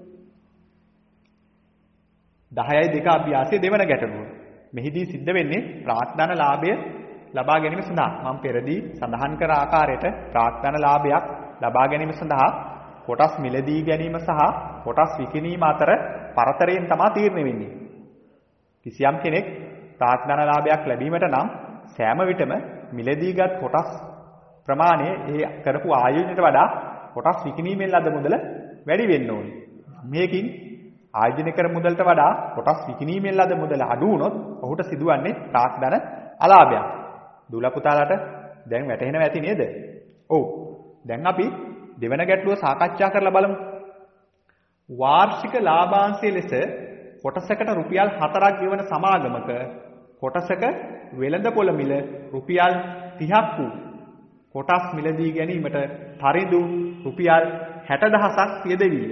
Speaker 1: දහයයි දෙක අභ්‍යාසයේ දෙවන ගැටලුව. මෙහිදී සිද්ධ වෙන්නේ ප්‍රාග්ධන ලාභය ලබා ගැනීම සඳහා මම පෙරදී සඳහන් කර ආකාරයට ප්‍රාග්ධන ලාභයක් ලබා ගැනීම සඳහා කොටස් මිලදී ගැනීම සහ කොටස් විකිණීම අතර පරතරයෙන් තමයි තීරණය වෙන්නේ. කිසියම් කෙනෙක් ප්‍රාග්ධන ලාභයක් ලැබීමට නම් සෑම විටම මිලදීගත් කොටස් ප්‍රමාණය ඒ කරපු ආයෝජනයට වඩා කොටස් විකිණීමෙන් ලද මුදල වැඩි වෙන්න ඕනේ. මේකින් ආයෝජනය කර මුදලට වඩා කොටස් විකිණීමෙන් ලද මුදල අඩු වුණොත් ඔහුට සිදුවන්නේ ප්‍රාග්ධන අලාභයක්. දුල පුතාලට දැන් වැටහෙනව ඇති නේද? ඔව්. දැන් අපි දෙවන ගැටලුව සාකච්ඡා කරලා බලමු. වාර්ෂික ලාභාංශය ලෙස කොටසකට රුපියල් හතරක් ගෙවන සමාගමක කොටසක වෙළඳපොළ මිල රුපියල් තිහක් වූ කොටස් මිලදී ගැනීමට තරිඳු රුපියල් හැට දහසක් සියදවිය.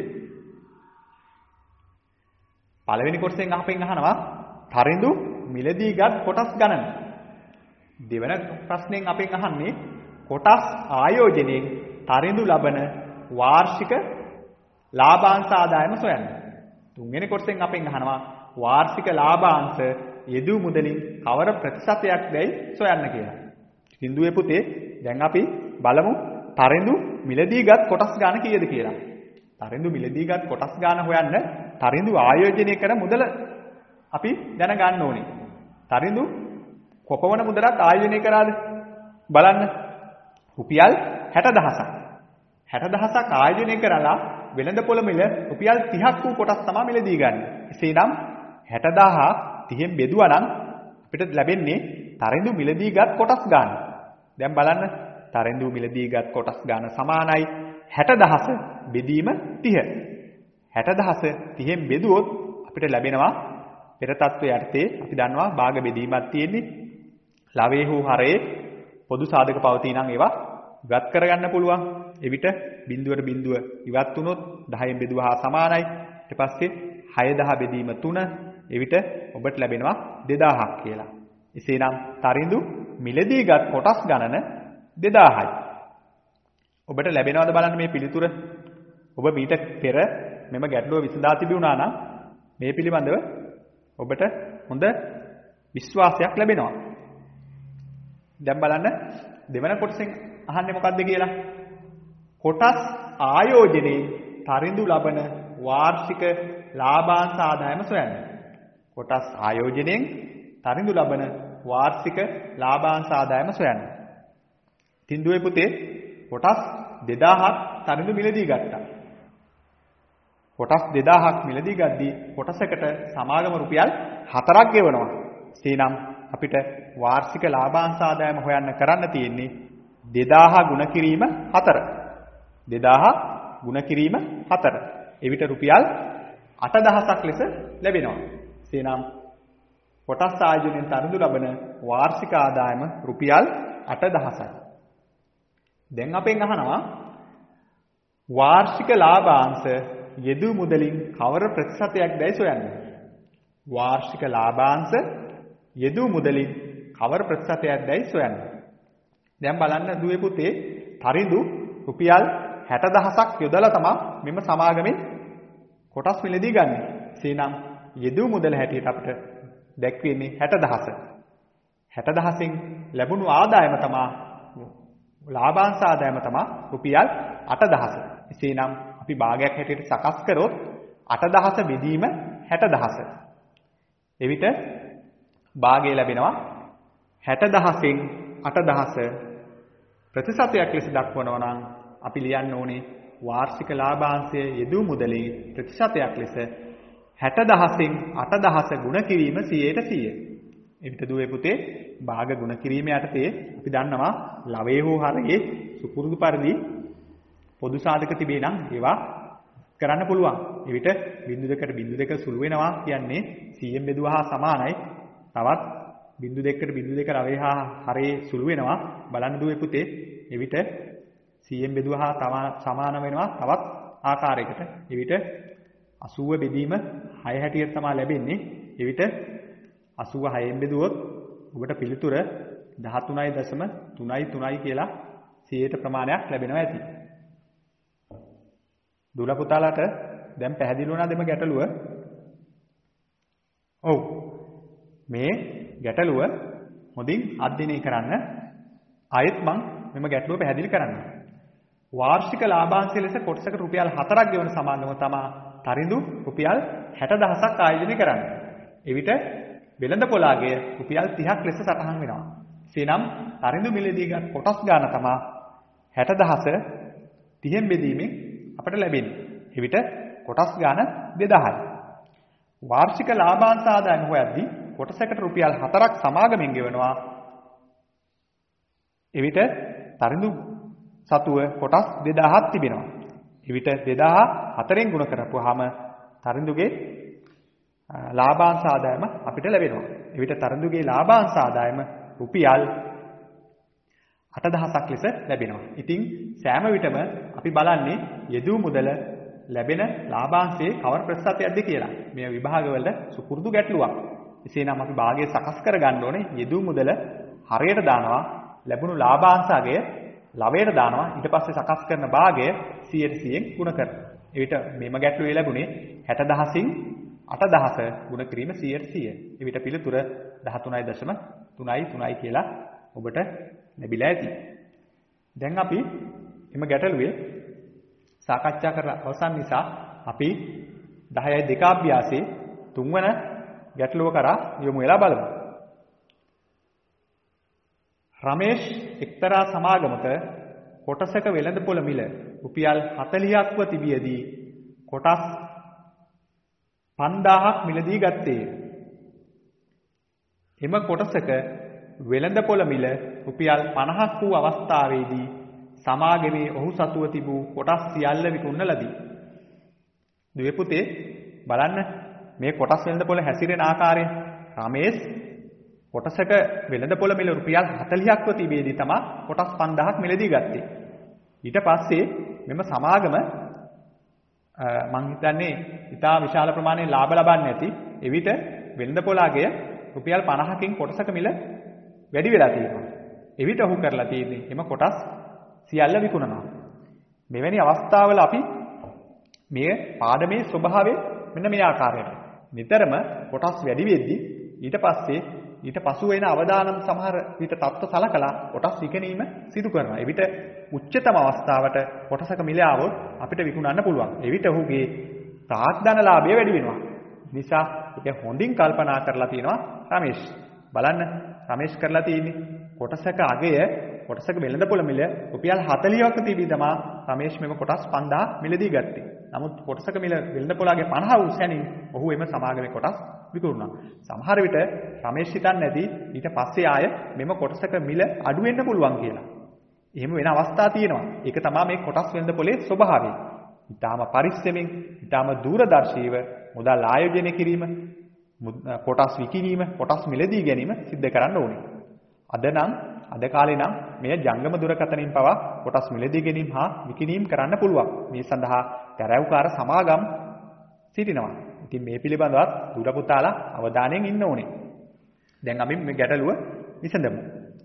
Speaker 1: පළවෙනි කොටසෙන් අහපෙන් අහනවා තරිඳු මිලදීගත් කොටස් ගණන. දෙවන ප්‍රශ්නෙන් අපෙන් අහන්නේ කොටස් ආයෝජනයෙන් තරිඳු ලබන වාර්ෂික ලාභාංශ ආදායම සොයන්න. තුන්වෙනි කොටසෙන් අපෙන් අහනවා වාර්ෂික ලාභාංශ යෙදූ මුදලින් කවර ප්‍රතිශතයක් දැයි සොයන්න කියලා. සින්දුවේ පුතේ දැන් අපි බලමු තරිඳු මිලදීගත් කොටස් ගාන කීයද කියලා. තරිඳු මිලදීගත් කොටස් ගාන හොයන්න තරිඳු ආයෝජනය කර මුදල අපි දැනගන්න ඕනේ. තරිඳු කොපමණ මුදලක් ආයෝජනය කරාද බලන්න. රුපියල් හැට දහසක්. හැට දහසක් ආයෝජනය කරලා වෙළඳපොළ මිල රුපියල් තිහක් වූ කොටස් තමයි මිලදී ගන්න. එසේනම් හැට දහස තිහෙන් බෙදුවා නම් අපිට ලැබෙන්නේ තරිඳු මිලදීගත් කොටස් ගාන. දැන් බලන්න තරිඳු මිලදීගත් කොටස් ගාන සමානයි හැට දහස බෙදීම තිහ. හැට දහස තිහෙන් බෙදුවොත් අපිට ලැබෙනවා පෙර තත්ත්වයේ යටතේ අපි දන්නවා භාග බෙදීමක් තියෙන්නේ. ලවයේ හෝ හරේ පොදු සාධක පවතී නම් ඒවා ඉවත් කරගන්න පුළුවන්. එවිට බිඳුවට බිඳුව ඉවත් වුණොත් දහයෙන් බෙදුවා හා සමානයි. ඊට පස්සේ හය දහස බෙදීම තුන. එවිට ඔබට ලැබෙනවා දෙදාහක් කියලා. එසේනම් තරිඳු මිලදීගත් කොටස් ගණන දෙදාහයි. ඔබට ලැබෙනවද බලන්න මේ පිළිතුර? ඔබ මීට පෙර මෙම ගැටලුව විසඳා තිබුණා නම් මේ පිළිබඳව ඔබට හොඳ විශ්වාසයක් ලැබෙනවා. දැන් බලන්න දෙවන කොටසෙන් අහන්නේ මොකක්ද කියලා. කොටස් ආයෝජනයේ තරිඳු ලබන වාර්ෂික ලාභාංශ ආදායම සොයන්න. කොටස් ආයෝජනයෙන් තරිඳු ලබන වාර්ෂික ලාභාංශ ආදායම සොයන්න. ඉතින් දුවේ පුතේ කොටස් දෙදාහක් තරිඳු මිලදී ගත්තා. කොටස් දෙදාහක් මිලදී ගද්දී කොටසකට සමාගම රුපියල් හතරක් ගෙවනවා. එසේනම් අපිට වාර්ෂික ලාභාංශ ආදායම හොයන්න කරන්න තියෙන්නේ දෙදාහ ගුණ කිරීම හතර. දෙදාහ ගුණ කිරීම හතර. එවිට රුපියල් අට දහසක් ලෙස ලැබෙනවා. එසේනම් කොටස් ආයෝජනයෙන් තරිඳු ලබන වාර්ෂික ආදායම රුපියල් අට දහසයි. දැන් අපෙන් අහනවා වාර්ෂික ලාභාංශ යෙදූ මුදලින් කවර ප්‍රතිශතයක් දැයි සොයන්න. වාර්ෂික ලාභාංශ යෙදූ මුදලින් කවර ප්‍රතිශතයක් දැයි සොයන්න. දැන් බලන්න දුවේ පුතේ තරිඳු රුපියල් හැට දහසක් යොදලා තමයි මෙම සමාගමෙන් කොටස් මිලදී ගන්න. එසේනම් යෙදූ මුදල හැටියට අපිට දැක්වෙන්නේ හැට දහස. හැට දහසෙන් ලැබුණු ආදායම තමයි ලාභාංශ ආදායම තමයි රුපියල් අට දහස. එසේනම් අපි භාගයක් හැටියට සකස් කරොත් අට දහස බෙදීම හැට දහස. එවිට භාගය ලැබෙනවා හැට දහසෙන් අට දහස ප්‍රතිශතයක් ලෙස දක්වනවා නම් අපි ලියන්න ඕනේ වාර්ෂික ලාභාංශයේ යෙදූ මුදලේ ප්‍රතිශතයක් ලෙස හැට දහසෙන් අට දහස ගුණ කිරීම සියයට සියය. එවිට දුවේ පුතේ භාග ගුණ කිරීම යටතේ අපි දන්නවා ලවයේ හෝ හරයේ සුපුරුදු පරිදි පොදු සාධක තිබේ නම් ඒවා කරන්න පුළුවන්. එවිට බිංදු දෙකට බිංදු දෙක සුළු වෙනවා කියන්නේ සියයෙන් බෙදුවා හා සමානයි. තවත් බිංදු දෙකකට බිංදු දෙක ලවයේ හා හරයේ සුළු වෙනවා. බලන්න දුවේ පුතේ එවිට සියයෙන් බෙදුවා හා සමාන වෙනවා තවත් ආකාරයකට. එවිට අසූව බෙදීම හය හැටියට තමයි ලැබෙන්නේ. එවිට අසූව හයෙන් බෙදුවොත් ඔබට පිළිතුර දහතුනයි දශම තුනයි තුනයි කියලා සියයට ප්‍රමාණයක් ලැබෙනවා ඇති. දුල පුතාලට දැන් පැහැදිලි වුණාද මේ ගැටලුව? ඔව්. මේ ගැටලුව හොඳින් අධ්‍යයනය කරන්න. ආයෙත් මම මෙම ගැටලුව පැහැදිලි කරන්නම්. වාර්ෂික ලාභාංශය ලෙස කොටසකට රුපියල් හතරක් ගෙවන සමාගම තමයි තරිඳු රුපියල් හැට දහසක් ආයෝජනය කරන්නේ. එවිට වෙළඳපොළ ආගය රුපියල් තිහක් ලෙස සටහන් වෙනවා. එසේනම් තරිඳු මිලදී ගත් කොටස් ගාන තමයි හැට දහස තිහෙන් බෙදීමෙන් අපට ලැබෙන්නේ. එවිට කොටස් ගාන දෙදාහයි. වාර්ෂික ලාභාංශ ආදායම හොයද්දී කොටසකට රුපියල් හතරක් සමාගමෙන් ගෙවනවා. එවිට තරිඳු සතුව කොටස් දෙදාහක් තිබෙනවා. එවිට දෙදාහ හතරෙන් ගුණ කරපුවාම තරිඳුගේ ලාභාංශ ආදායම අපිට ලැබෙනවා. එවිට තරිඳුගේ ලාභාංශ ආදායම රුපියල් අට දහසක් ලෙස ලැබෙනවා. ඉතින් සෑම විටම අපි බලන්නේ යෙදූ මුදල ලැබෙන ලාභාංශයේ කවර ප්‍රතිශතයක්ද කියලා. මේ විභාගවල සුපුරුදු ගැටලුවක්. එසේනම් අපි භාගය සකස් කර ගන්න ඕනේ යෙදූ මුදල හරියට දානවා ලැබුණු ලාභාංශය ලවයට දානවා ඊට පස්සේ සකස් කරන භාගය සියයට සියයෙන් ගුණ කරනවා. එවිට මේම ගැටලුවේ ලැබුණේ හැට දහසින් අට දහස ගුණ කිරීම සියයට සියය. එවිට පිළිතුර දහතුනයි දශම තුනයි තුනයි කියලා ඔබට ලැබිලා ඇති. දැන් අපි එම ගැටලුවේ සාකච්ඡා කරලා අවසන් නිසා අපි දහයයි දෙක අභ්‍යාසයේ තුන්වන ගැටලුව කරා යොමු වෙලා බලමු. රමේෂ් එක්තරා සමාගමක කොටසක වෙළඳපොළ මිල රුපියල් හතළිහක්ව තිබියදී කොටස් පන්දාහක් මිලදී ගත්තේය. එම කොටසක වෙළඳපොළ මිල රුපියල් පනහක් වූ අවස්ථාවේදී සමාගමේ ඔහු සතුව තිබූ කොටස් සියල්ල විකුණන ලදී. දුවේ පුතේ බලන්න මේ කොටස් වෙළඳපොළ හැසිරෙන ආකාරය. රමේෂ් කොටසක වෙළඳපොළ මිල රුපියල් හතළිහක්ව තිබෙදී තමයි කොටස් පන්දාහක් මිලදී ගත්තේ. ඊට පස්සේ මෙම සමාගම මං හිතන්නේ ඉතා විශාල ප්‍රමාණයෙන් ලාභ ලබන්නේ නැති. එවිට වෙළඳපොළ අගය රුපියල් පනහකින් කොටසක මිල වැඩි වෙලා තියෙනවා. එවිට ඔහු කරලා තියෙන්නේ එම කොටස් සියල්ල විකුණනවා. මෙවැනි අවස්ථාවල අපි මේ පාඩමේ ස්වභාවය මෙන්න මේ ආකාරයට. නිතරම කොටස් වැඩි වෙද්දී ඊට පස්සේ ඊට පසු වෙන අවදානම් සමහර විට තත්ත්ව සලකලා කොටස් විකිණීම සිදු කරනවා. එවිට උච්චතම අවස්ථාවට කොටසක මිල આવොත් අපිට විකුණන්න පුළුවන්. එවිට ඔහුගේ ප්‍රාග්ධන ලාභය වැඩි වෙනවා. නිසා ඒක හොඳින් කල්පනා කරලා තියෙනවා රමේෂ්. බලන්න රමේෂ් කරලා තියෙන්නේ කොටසක අගය කොටසක වෙළඳපොළ මිල රුපියල් හතළිහක තිබී තමා රමේෂ් මෙම කොටස් පන්දාහක් මිලදී ගත්තේ. නමුත් කොටසක මිල වෙළඳපොළගේ පනහ වූ සැනින් ඔහු එම සමාගමේ කොටස් විකුණුණා. සමහර විට රමේෂ් හිතන්නේ නැති ඊට පස්සේ ආය මෙම කොටසක මිල අඩු වෙන්න පුළුවන් කියලා. එහෙම වෙන අවස්ථා තියෙනවා. ඒක තමයි මේ කොටස් වෙළඳපොලේ ස්වභාවය. ඊටාම පරිස්සමෙන් ඊටාම දූරදර්ශීව මුදල් ආයෝජනය කිරීම, කොටස් විකිණීම, කොටස් මිලදී ගැනීම සිද්ධ කරන්න ඕනේ. අද නම් අද කාලේ නම් මේ ජංගම දුරකථනින් පවා කොටස් මිලදී ගැනීම හා විකිණීම කරන්න පුළුවන්. මේ සඳහා තැරැව්කාර සමාගම් සිටිනවා. ඉතින් මේ පිළිබඳවත් දුර පුතාලා අවධානයෙන් ඉන්න ඕනේ. දැන් අපි මේ ගැටලුව විසඳමු.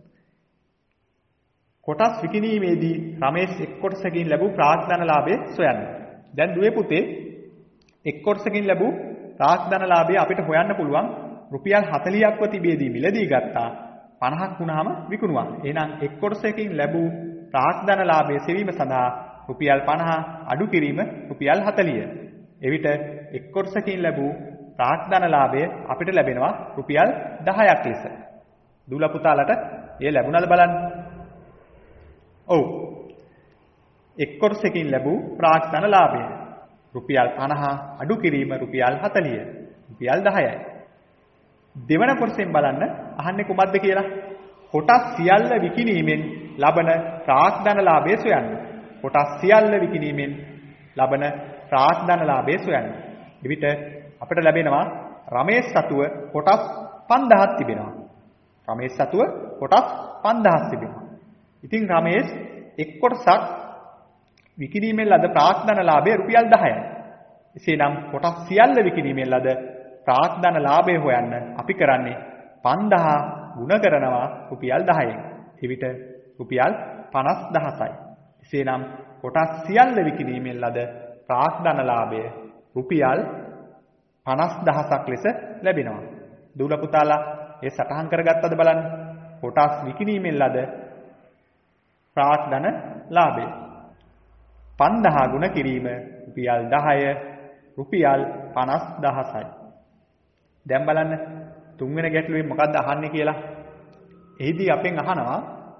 Speaker 1: කොටස් විකිණීමේදී රමේෂ් එක් කොටසකින් ලැබූ ප්‍රාග්ධන ලාභය සොයන්න. දැන් දුවේ පුතේ එක් කොටසකින් ලැබූ ප්‍රාග්ධන ලාභය අපිට හොයන්න පුළුවන් රුපියල් හතළිහක්ව තිබෙදී මිලදී ගත්තා පනහක් වුණාම විකුණුවා. එහෙනම් එක් කොටසකින් ලැබූ ප්‍රාග්ධන ලාභය සෙවීම සඳහා රුපියල් පනහ අඩු කිරීම රුපියල් හතළිහ. එවිට එක් කොටසකින් ලැබූ ප්‍රාග්ධන ලාභය අපිට ලැබෙනවා රුපියල් දහයක් ලෙස. දුල පුතාලට එය ලැබුණාද බලන්න. ඔව්. එක් කොටසකින් ලැබූ ප්‍රාග්ධන ලාභය රුපියල් පනහ අඩු කිරීම රුපියල් හතළිහ. රුපියල් දහයයි. දෙවන කොටසෙන් බලන්න අහන්නේ කොහොමද කියලා. කොටස් සියල්ල විකිණීමෙන් ලබන ප්‍රාග්ධන ලාභය සොයන්න. කොටස් සියල්ල විකිණීමෙන් ලබන ප්‍රාග්ධන ලාභය සොයන්න. එවිට අපිට ලැබෙනවා රමේෂ් සතුව කොටස් පන්දාහක් තිබෙනවා. රමේෂ් සතුව කොටස් පන්දාහක් තිබෙනවා. ඉතින් රමේෂ් එක් කොටසක් විකිණීමෙන් ලද ප්‍රාග්ධන ලාභය රුපියල් දහයයි. එසේනම් කොටස් සියල්ල විකිණීමෙන් ලද ප්‍රාග්ධන ලාභය හොයන්න අපි කරන්නේ පන්දාහ ගුණ කරනවා රුපියල් දහයෙන්. එවිට රුපියල් පනස් දහසයි. එසේනම් කොටස් සියල්ල විකිණීමෙන් ලද ප්‍රාග්ධන ලාභය රුපියල් පනස් දහසක් ලෙස ලැබෙනවා. දූල පුතාලා ඒ සටහන් කරගත්තද බලන්න. කොටස් විකිණීමෙන් ලද ප්‍රාග්ධන ලාභය පන්දාහ ගුණ කිරීම රුපියල් දහය රුපියල් පනස් දහසයි. දැන් බලන්න තුන්වෙනි ගැටලුවේ මොකද්ද අහන්නේ කියලා. එහිදී අපෙන් අහනවා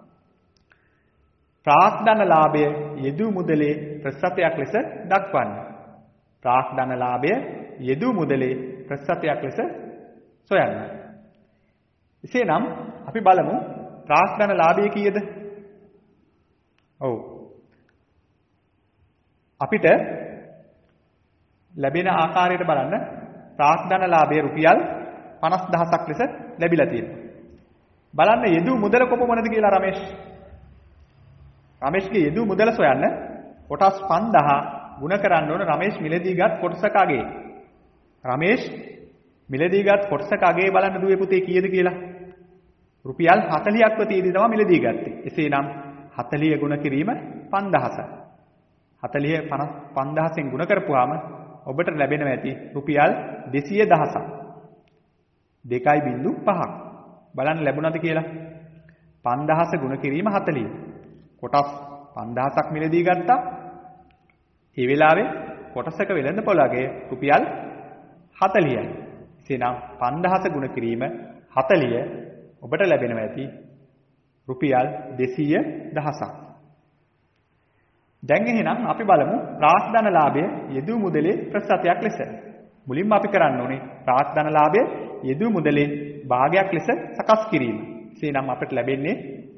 Speaker 1: ප්‍රාග්ධන ලාභය යෙදූ මුදලේ ප්‍රතිශතයක් ලෙස දක්වන්න. ප්‍රාග්ධන ලාභය යෙදූ මුදලේ ප්‍රතිශතයක් ලෙස සොයන්න. එසේනම් අපි බලමු ප්‍රාග්ධන ලාභය කීයද? ඔව්. අපිට ලැබෙන ආකාරයට බලන්න ප්‍රාග්ධන ලාභය රුපියල් පනස් දහසක් ලෙස ලැබිලා තියෙනවා. බලන්න යෙදූ මුදල කොපමණද කියලා රමේෂ්. රමේෂ්ගේ යෙදූ මුදල සොයන්න කොටස් පන්දාහ ගුණ කරන්න ඕන රමේෂ් මිලදීගත් කොටසක අගේ. රමේෂ් මිලදීගත් කොටසක අගේ බලන්න දුවේ පුතේ කීයද කියලා. රුපියල් හතළිහක්ව තියෙදි තමයි මිලදී ගත්තේ. එසේනම් හතළිහ ගුණ කිරීම පන්දාහසයි. හතළිහ පන්දාහසෙන් ගුණ කරපුවාම ඔබට ලැබෙනවා ඇති රුපියල් දෙසිය දහසක්. දෙකයි බිංදු පහක්. බලන්න ලැබුණාද කියලා. පන්දාහස ගුණ කිරීම හතළිහ. කොටස් පන්දාහසක් මිලදී ගත්තා. ඒ වෙලාවේ කොටසක වෙළඳපොළගේ රුපියල් හතළිහයි. එසේනම් පන්දාහස ගුණ කිරීම හතළිහ ඔබට ලැබෙනවා ඇති රුපියල් දෙසිය දහසක්. දැන් එහෙනම් අපි බලමු ප්‍රාග්ධන ලාභය යෙදූ මුදලේ ප්‍රතිශතයක් ලෙස. මුලින්ම අපි කරන්න ඕනේ ප්‍රාග්ධන ලාභය යෙදූ මුදලේ භාගයක් ලෙස සකස් කිරීම. එසේනම් අපිට ලැබෙන්නේ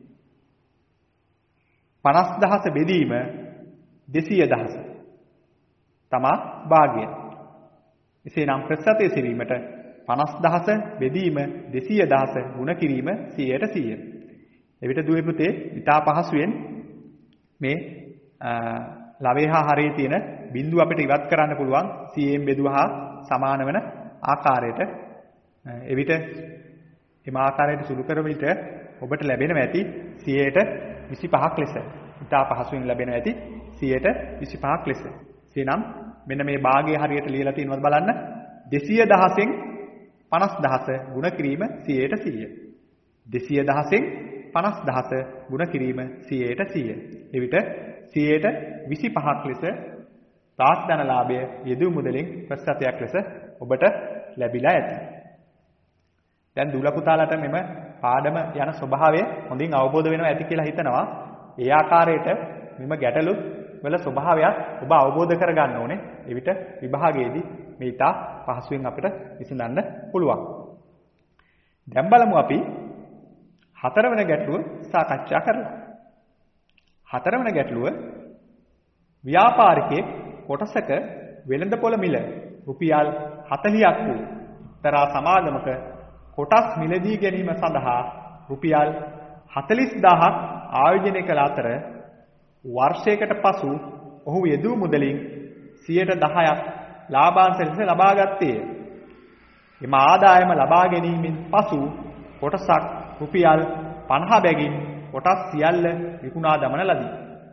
Speaker 1: පනස් දහස බෙදීම දෙසිය දහස. තමා භාගය. එසේනම් ප්‍රතිශතය සෙවීමට පනස් දහස බෙදීම දෙසිය දහස ගුණ කිරීම සියයට සියය. එවිට දුවේ පුතේ ඉතා පහසුවෙන් මේ ලවය හා හරයේ තියෙන බිංදුව අපිට ඉවත් කරන්න පුළුවන් සියයෙන් බෙදුවා සමාන වන ආකාරයට. එවිට එම ආකාරයට සුළු කරන විට ඔබට ලැබෙනවා ඇති සියයට විසිපහක් ලෙස. ඉතා පහසුවෙන් ලැබෙනවා ඇති සියයට විසිපහක් ලෙස. එසේනම් මෙන්න මේ භාගය හරියට ලියලා තියෙනවද බලන්න. දෙසිය දහසෙන් පනස් දහස ගුණ කිරීම සියයට සියය. දෙසිය දහසෙන් පනස් දහස ගුණ කිරීම සියයට සියය. එවිට සියයට විසිපහක් ලෙස ප්‍රාග්ධන ලාභය යෙදූ මුදලින් ප්‍රතිශතයක් ලෙස ඔබට ලැබිලා ඇති. දැන් දුල පුතාලට මෙම පාඩම යන ස්වභාවය හොඳින් අවබෝධ වෙනවා ඇති කියලා හිතනවා. ඒ ආකාරයට මෙම ගැටලු වල ස්වභාවයත් ඔබ අවබෝධ කරගන්න ඕනේ. එවිට විභාගයේදී මේ ඉතා පහසුවෙන් අපිට විසඳන්න පුළුවන්. දැන් බලමු අපි හතරවන ගැටලුව සාකච්ඡා කරලා. හතරවන ගැටලුව ව්‍යාපාරිකයෙක් කොටසක වෙළඳපොළ මිල රුපියල් හතළියක් වූ එක්තරා සමාගමක කොටස් මිලදී ගැනීම සඳහා රුපියල් හතළිස් දහසක් ආයෝජනය කළ අතර වර්ෂයකට පසු ඔහු යෙදූ මුදලින් සියයට දහයක් ලාභාංශ ලෙස ලබා ගත්තේය. එම ආදායම ලබා ගැනීමෙන් පසු කොටසක් රුපියල් පනහ බැගින් කොටස් සියල්ල විකුණා දමන ලදී.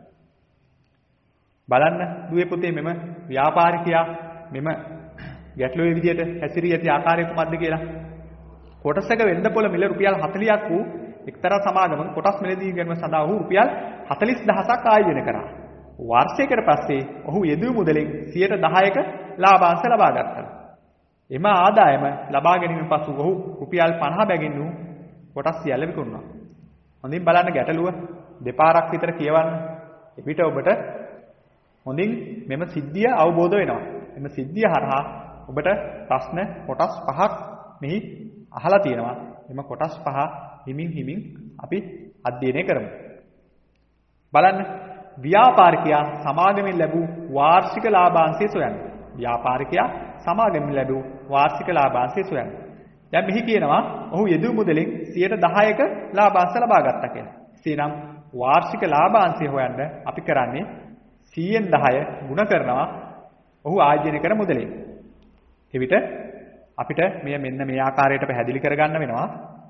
Speaker 1: බලන්න දුවේ පුතේ මෙම ව්‍යාපාරිකයා මෙම ගැටලුවේ විදියට හැසිරී ඇති ආකාරය කොහොමද කියලා. කොටසක වෙළඳපොළ මිල රුපියල් හතළියක් වූ එක්තරා සමාගමක කොටස් මිලදී ගැනීම සඳහා ඔහු රුපියල් හතළිස් දහසක් ආයෝජනය කරා. වර්ෂයකට පස්සේ ඔහු යෙදූ මුදලින් සියයට දහයක ලාභාංශ ලබා ගත්තා. එම ආදායම ලබා ගැනීමෙන් පසු ඔහු රුපියල් පනහ බැගින් වූ කොටස් සියල්ල විකුණුවා. හොඳින් බලන්න ගැටලුව දෙපාරක් විතර කියවන්න. එවිට ඔබට හොඳින් මෙම සිද්ධිය අවබෝධ වෙනවා. එම සිද්ධිය හරහා ඔබට ප්‍රශ්න කොටස් පහක් මෙහි අහලා තියෙනවා. එම කොටස් පහ හිමින් හිමින් අපි අධ්‍යයනය කරමු. බලන්න ව්‍යාපාරිකයා සමාගමෙන් ලැබූ වාර්ෂික ලාභාංශය සොයන්න. ව්‍යාපාරිකයා සමාගමෙන් ලැබූ වාර්ෂික ලාභාංශය සොයන්න. දැන් මෙහි කියනවා ඔහු යෙදූ මුදලින් සියයට දහයක ලාභාංශ ලබා ගත්තා කියලා. එසේනම් වාර්ෂික ලාභාංශය හොයන්න අපි කරන්නේ සියයෙන් දහය ගුණ කරනවා ඔහු ආයෝජනය කර මුදලින්. එවිට අපිට මෙය මෙන්න මේ ආකාරයට පැහැදිලි කරගන්න වෙනවා.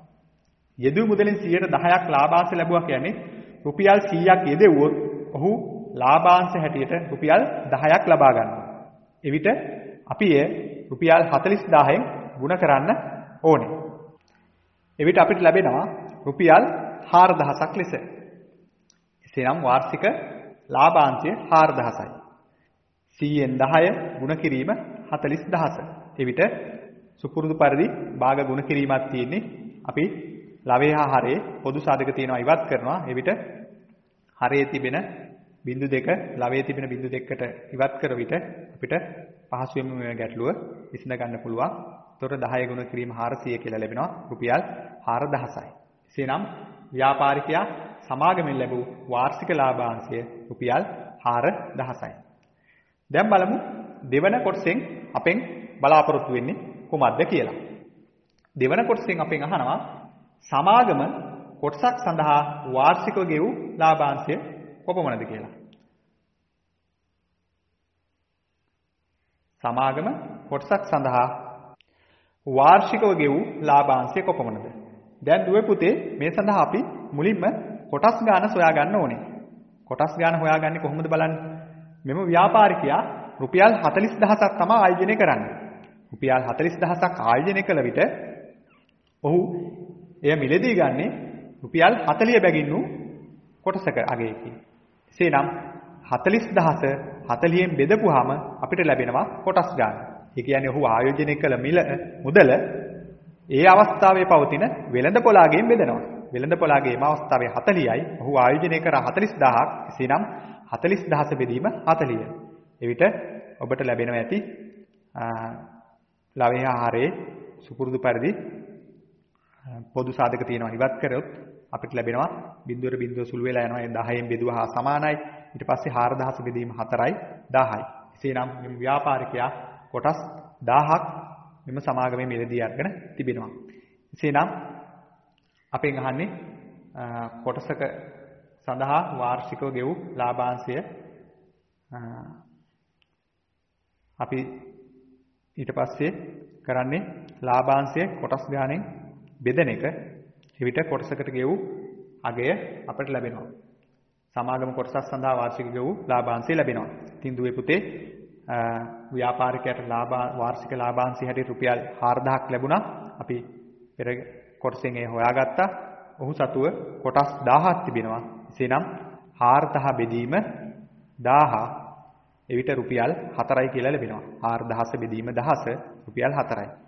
Speaker 1: යෙදූ මුදලින් සියයට දහයක් ලාභාංශ ලැබුවා කියන්නේ රුපියල් සීයක් යෙදෙව්වොත් ඔහු ලාභාංශ හැටියට රුපියල් දහයක් ලබා ගන්නවා. එවිට අපි එය රුපියල් හතළිස් දාහයෙන් ගුණ කරන්න ඕනේ. එවිට අපිට ලැබෙනවා රුපියල් හාරදහසක් ලෙස. එසේනම් වාර්ෂික ලාභාංශය හාරදහසයි. සීයෙන් දහය ගුණ කිරීම හතළිස් දහස. එවිට සුපුරුදු පරිදි භාග ගුණ කිරීමක් තියෙන්නේ. අපි ලවයේ හා හරේ පොදු සාධක තියෙනවා ඉවත් කරනවා. එවිට හරේ තිබෙන බිංදු දෙක ලවයේ තිබෙන බිංදු දෙකකට ඉවත් කර විට අපිට පහසුවෙන්ම මේ ගැටලුව විසඳ ගන්න පුළුවන්. එතකොට දහය ගුණ කිරීම හාරසිය කියලා ලැබෙනවා රුපියල් හාරදහසයි. එසේනම් ව්‍යාපාරිකයා සමාගමෙන් ලැබූ වාර්ෂික ලාභාංශය රුපියල් හාරදහසයි. දැන් බලමු දෙවන කොටසෙන් අපෙන් බලාපොරොත්තු වෙන්නේ කොහොමද කියලා. දෙවන කොටසෙන් අපෙන් අහනවා සමාගම කොටසක් සඳහා වාර්ෂිකව ගෙවූ ලාභාංශය කොපමණද කියලා. සමාගම කොටසක් සඳහා වාර්ෂිකව ගෙවූ ලාභාංශය කොපමණද? දැන් දුවේ පුතේ මේ සඳහා අපි මුලින්ම කොටස් ගාන සොයා ගන්න ඕනේ. කොටස් ගාන හොයාගන්නේ කොහොමද බලන්න. මෙම ව්‍යාපාරිකයා රුපියල් හතළිස් දහසක් තමයි ආයෝජනය කරන්නේ. රුපියල් හතළිස් දහසක් ආයෝජනය කළ විට ඔහු එය මිලදී ගන්නේ රුපියල් හතළිය බැගින් වූ කොටසක අගයකින්. එසේනම් හතළිස් දහස හතළියෙන් බෙදපුවාම අපිට ලැබෙනවා කොටස් ගාන. ඒ කියන්නේ ඔහු ආයෝජනය කළ මිල මුදල ඒ අවස්ථාවේ පවතින වෙළඳපොළාගෙන් බෙදනවා. වෙළඳපොළාගේ මේ අවස්ථාවේ හතළියයි ඔහු ආයෝජනය කර හතළිස් දහසක්. එසේනම් හතළිස් දහස බෙදීම හතළිය. එවිට ඔබට ලැබෙනවා ඇති ලවයේ ආහාරයේ සුපුරුදු පරිදි පොදු සාධක තියෙනවා ඉවත් කරොත් අපිට ලැබෙනවා බිංදුවර බිංදුව සුළු වෙලා යනවා. ඒ දහයෙන් බෙදුවා හා සමානයි. ඊට පස්සේ හාරදහස බෙදීම හතරයි දහයයි. එසේනම් මේ ව්‍යාපාරිකයා කොටස් දහයක් මෙම සමාගමේ මිලදී අරගෙන තිබෙනවා. එසේනම් අපෙන් අහන්නේ කොටසක සඳහා වාර්ෂිකව ගෙවූ ලාභාංශය අපි ඊට පස්සේ කරන්නේ ලාභාංශය කොටස් ගානෙන් බෙදෙන එක. එවිට කොටසකට ගෙවූ අගය අපට ලැබෙනවා. සමාගම කොටසක් සඳහා වාර්ෂික ගෙවූ ලාභාංශය ලැබෙනවා. ඉතින් දුවේ පුතේ ව්‍යාපාරිකයට ලාභ වාර්ෂික ලාභාංශය හැටියට රුපියල් හාරදහසක් ලැබුණා. අපි පෙර කොටසෙන් ඒ හොයාගත්තා. ඔහු සතුව කොටස් දහයක් තිබෙනවා. එසේනම් හාරදහස බෙදීම දහය එවිට රුපියල් හතරයි කියලා ලැබෙනවා. හාරදහස බෙදීම දහස රුපියල් හතරයි.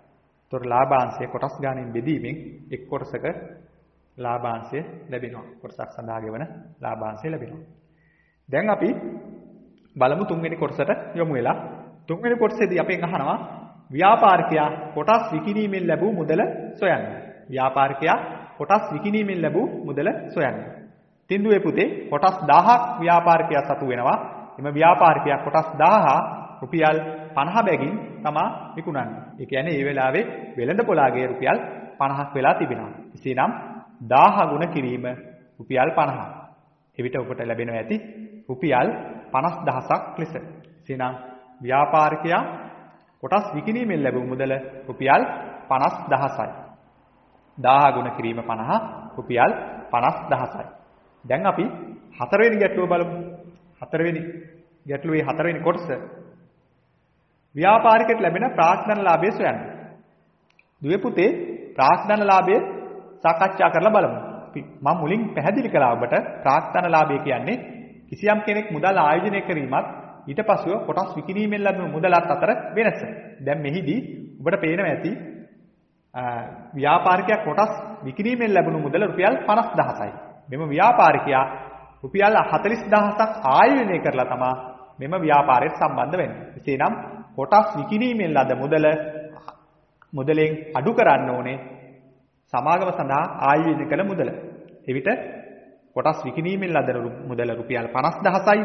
Speaker 1: ඒතොර ලාභාංශය කොටස් ගාණෙන් බෙදීමෙන් එක් කොටසක ලාභාංශය ලැබෙනවා. කොටසක් සඳහා ගෙවන ලාභාංශය ලැබෙනවා. දැන් අපි බලමු තුන්වෙනි කොටසට යමු වෙලා. තුන්වෙනි කොටසේදී අපෙන් අහනවා ව්‍යාපාරිකයා කොටස් විකිණීමෙන් ලැබූ මුදල සොයන්න. ව්‍යාපාරිකයා කොටස් විකිණීමෙන් ලැබූ මුදල සොයන්න. තින්දුවේ පුතේ කොටස් දහයක් ව්‍යාපාරිකයා සතු වෙනවා. එම ව්‍යාපාරිකයා කොටස් දහය රුපියල් පනහ බැගින් තමා විකුණන්නේ. ඒ කියන්නේ මේ වෙලාවේ වෙළඳ පොලාගේ රුපියල් පනහක් වෙලා තිබෙනවා. එසේනම් දහය ගුණ කිරීම රුපියල් පනහ. එවිට ඔබට ලැබෙනවා ඇති රුපියල් පනස් දහසක් ලෙස. එසේනම් ව්‍යාපාරිකයා කොටස් විකිණීමෙන් ලැබූ මුදල රුපියල් පනස් දහසයි. දහය ගුණ කිරීම පනහ රුපියල් පනස් දහසයි. දැන් අපි හතරවෙනි ගැටලුව බලමු. හතරවෙනි ගැටලුවේ හතරවෙනි කොටස ව්‍යාපාරිකයට ලැබෙන ප්‍රාග්ධන ලාභය සොයන්න. දුවේ පුතේ ප්‍රාග්ධන ලාභය සාකච්ඡා කරලා බලමු. මම මුලින් පැහැදිලි කළා ඔබට ප්‍රාග්ධන ලාභය කියන්නේ කිසියම් කෙනෙක් මුදල් ආයෝජනය කිරීමත් ඊට පසුව කොටස් විකිණීමෙන් ලැබෙන මුදලත් අතර වෙනස. දැන් මෙහිදී ඔබට පේනවා ඇති ව්‍යාපාරිකයා කොටස් විකිණීමෙන් ලැබුණු මුදල රුපියල් පනස් දහසයි. මෙම ව්‍යාපාරිකයා රුපියල් හතළිස් දහසක් ආයෝජනය කරලා තමා මෙම ව්‍යාපාරයට සම්බන්ධ වෙන්නේ. එසේනම් කොටස් විකිණීමෙන් ලද මුදල මුදලෙන් අඩු කරන්න ඕනේ සමාගම සඳහා ආයෝජනය කළ මුදල. එවිට කොටස් විකිණීමෙන් ලද මුදල රුපියල් පනස් දහසයි.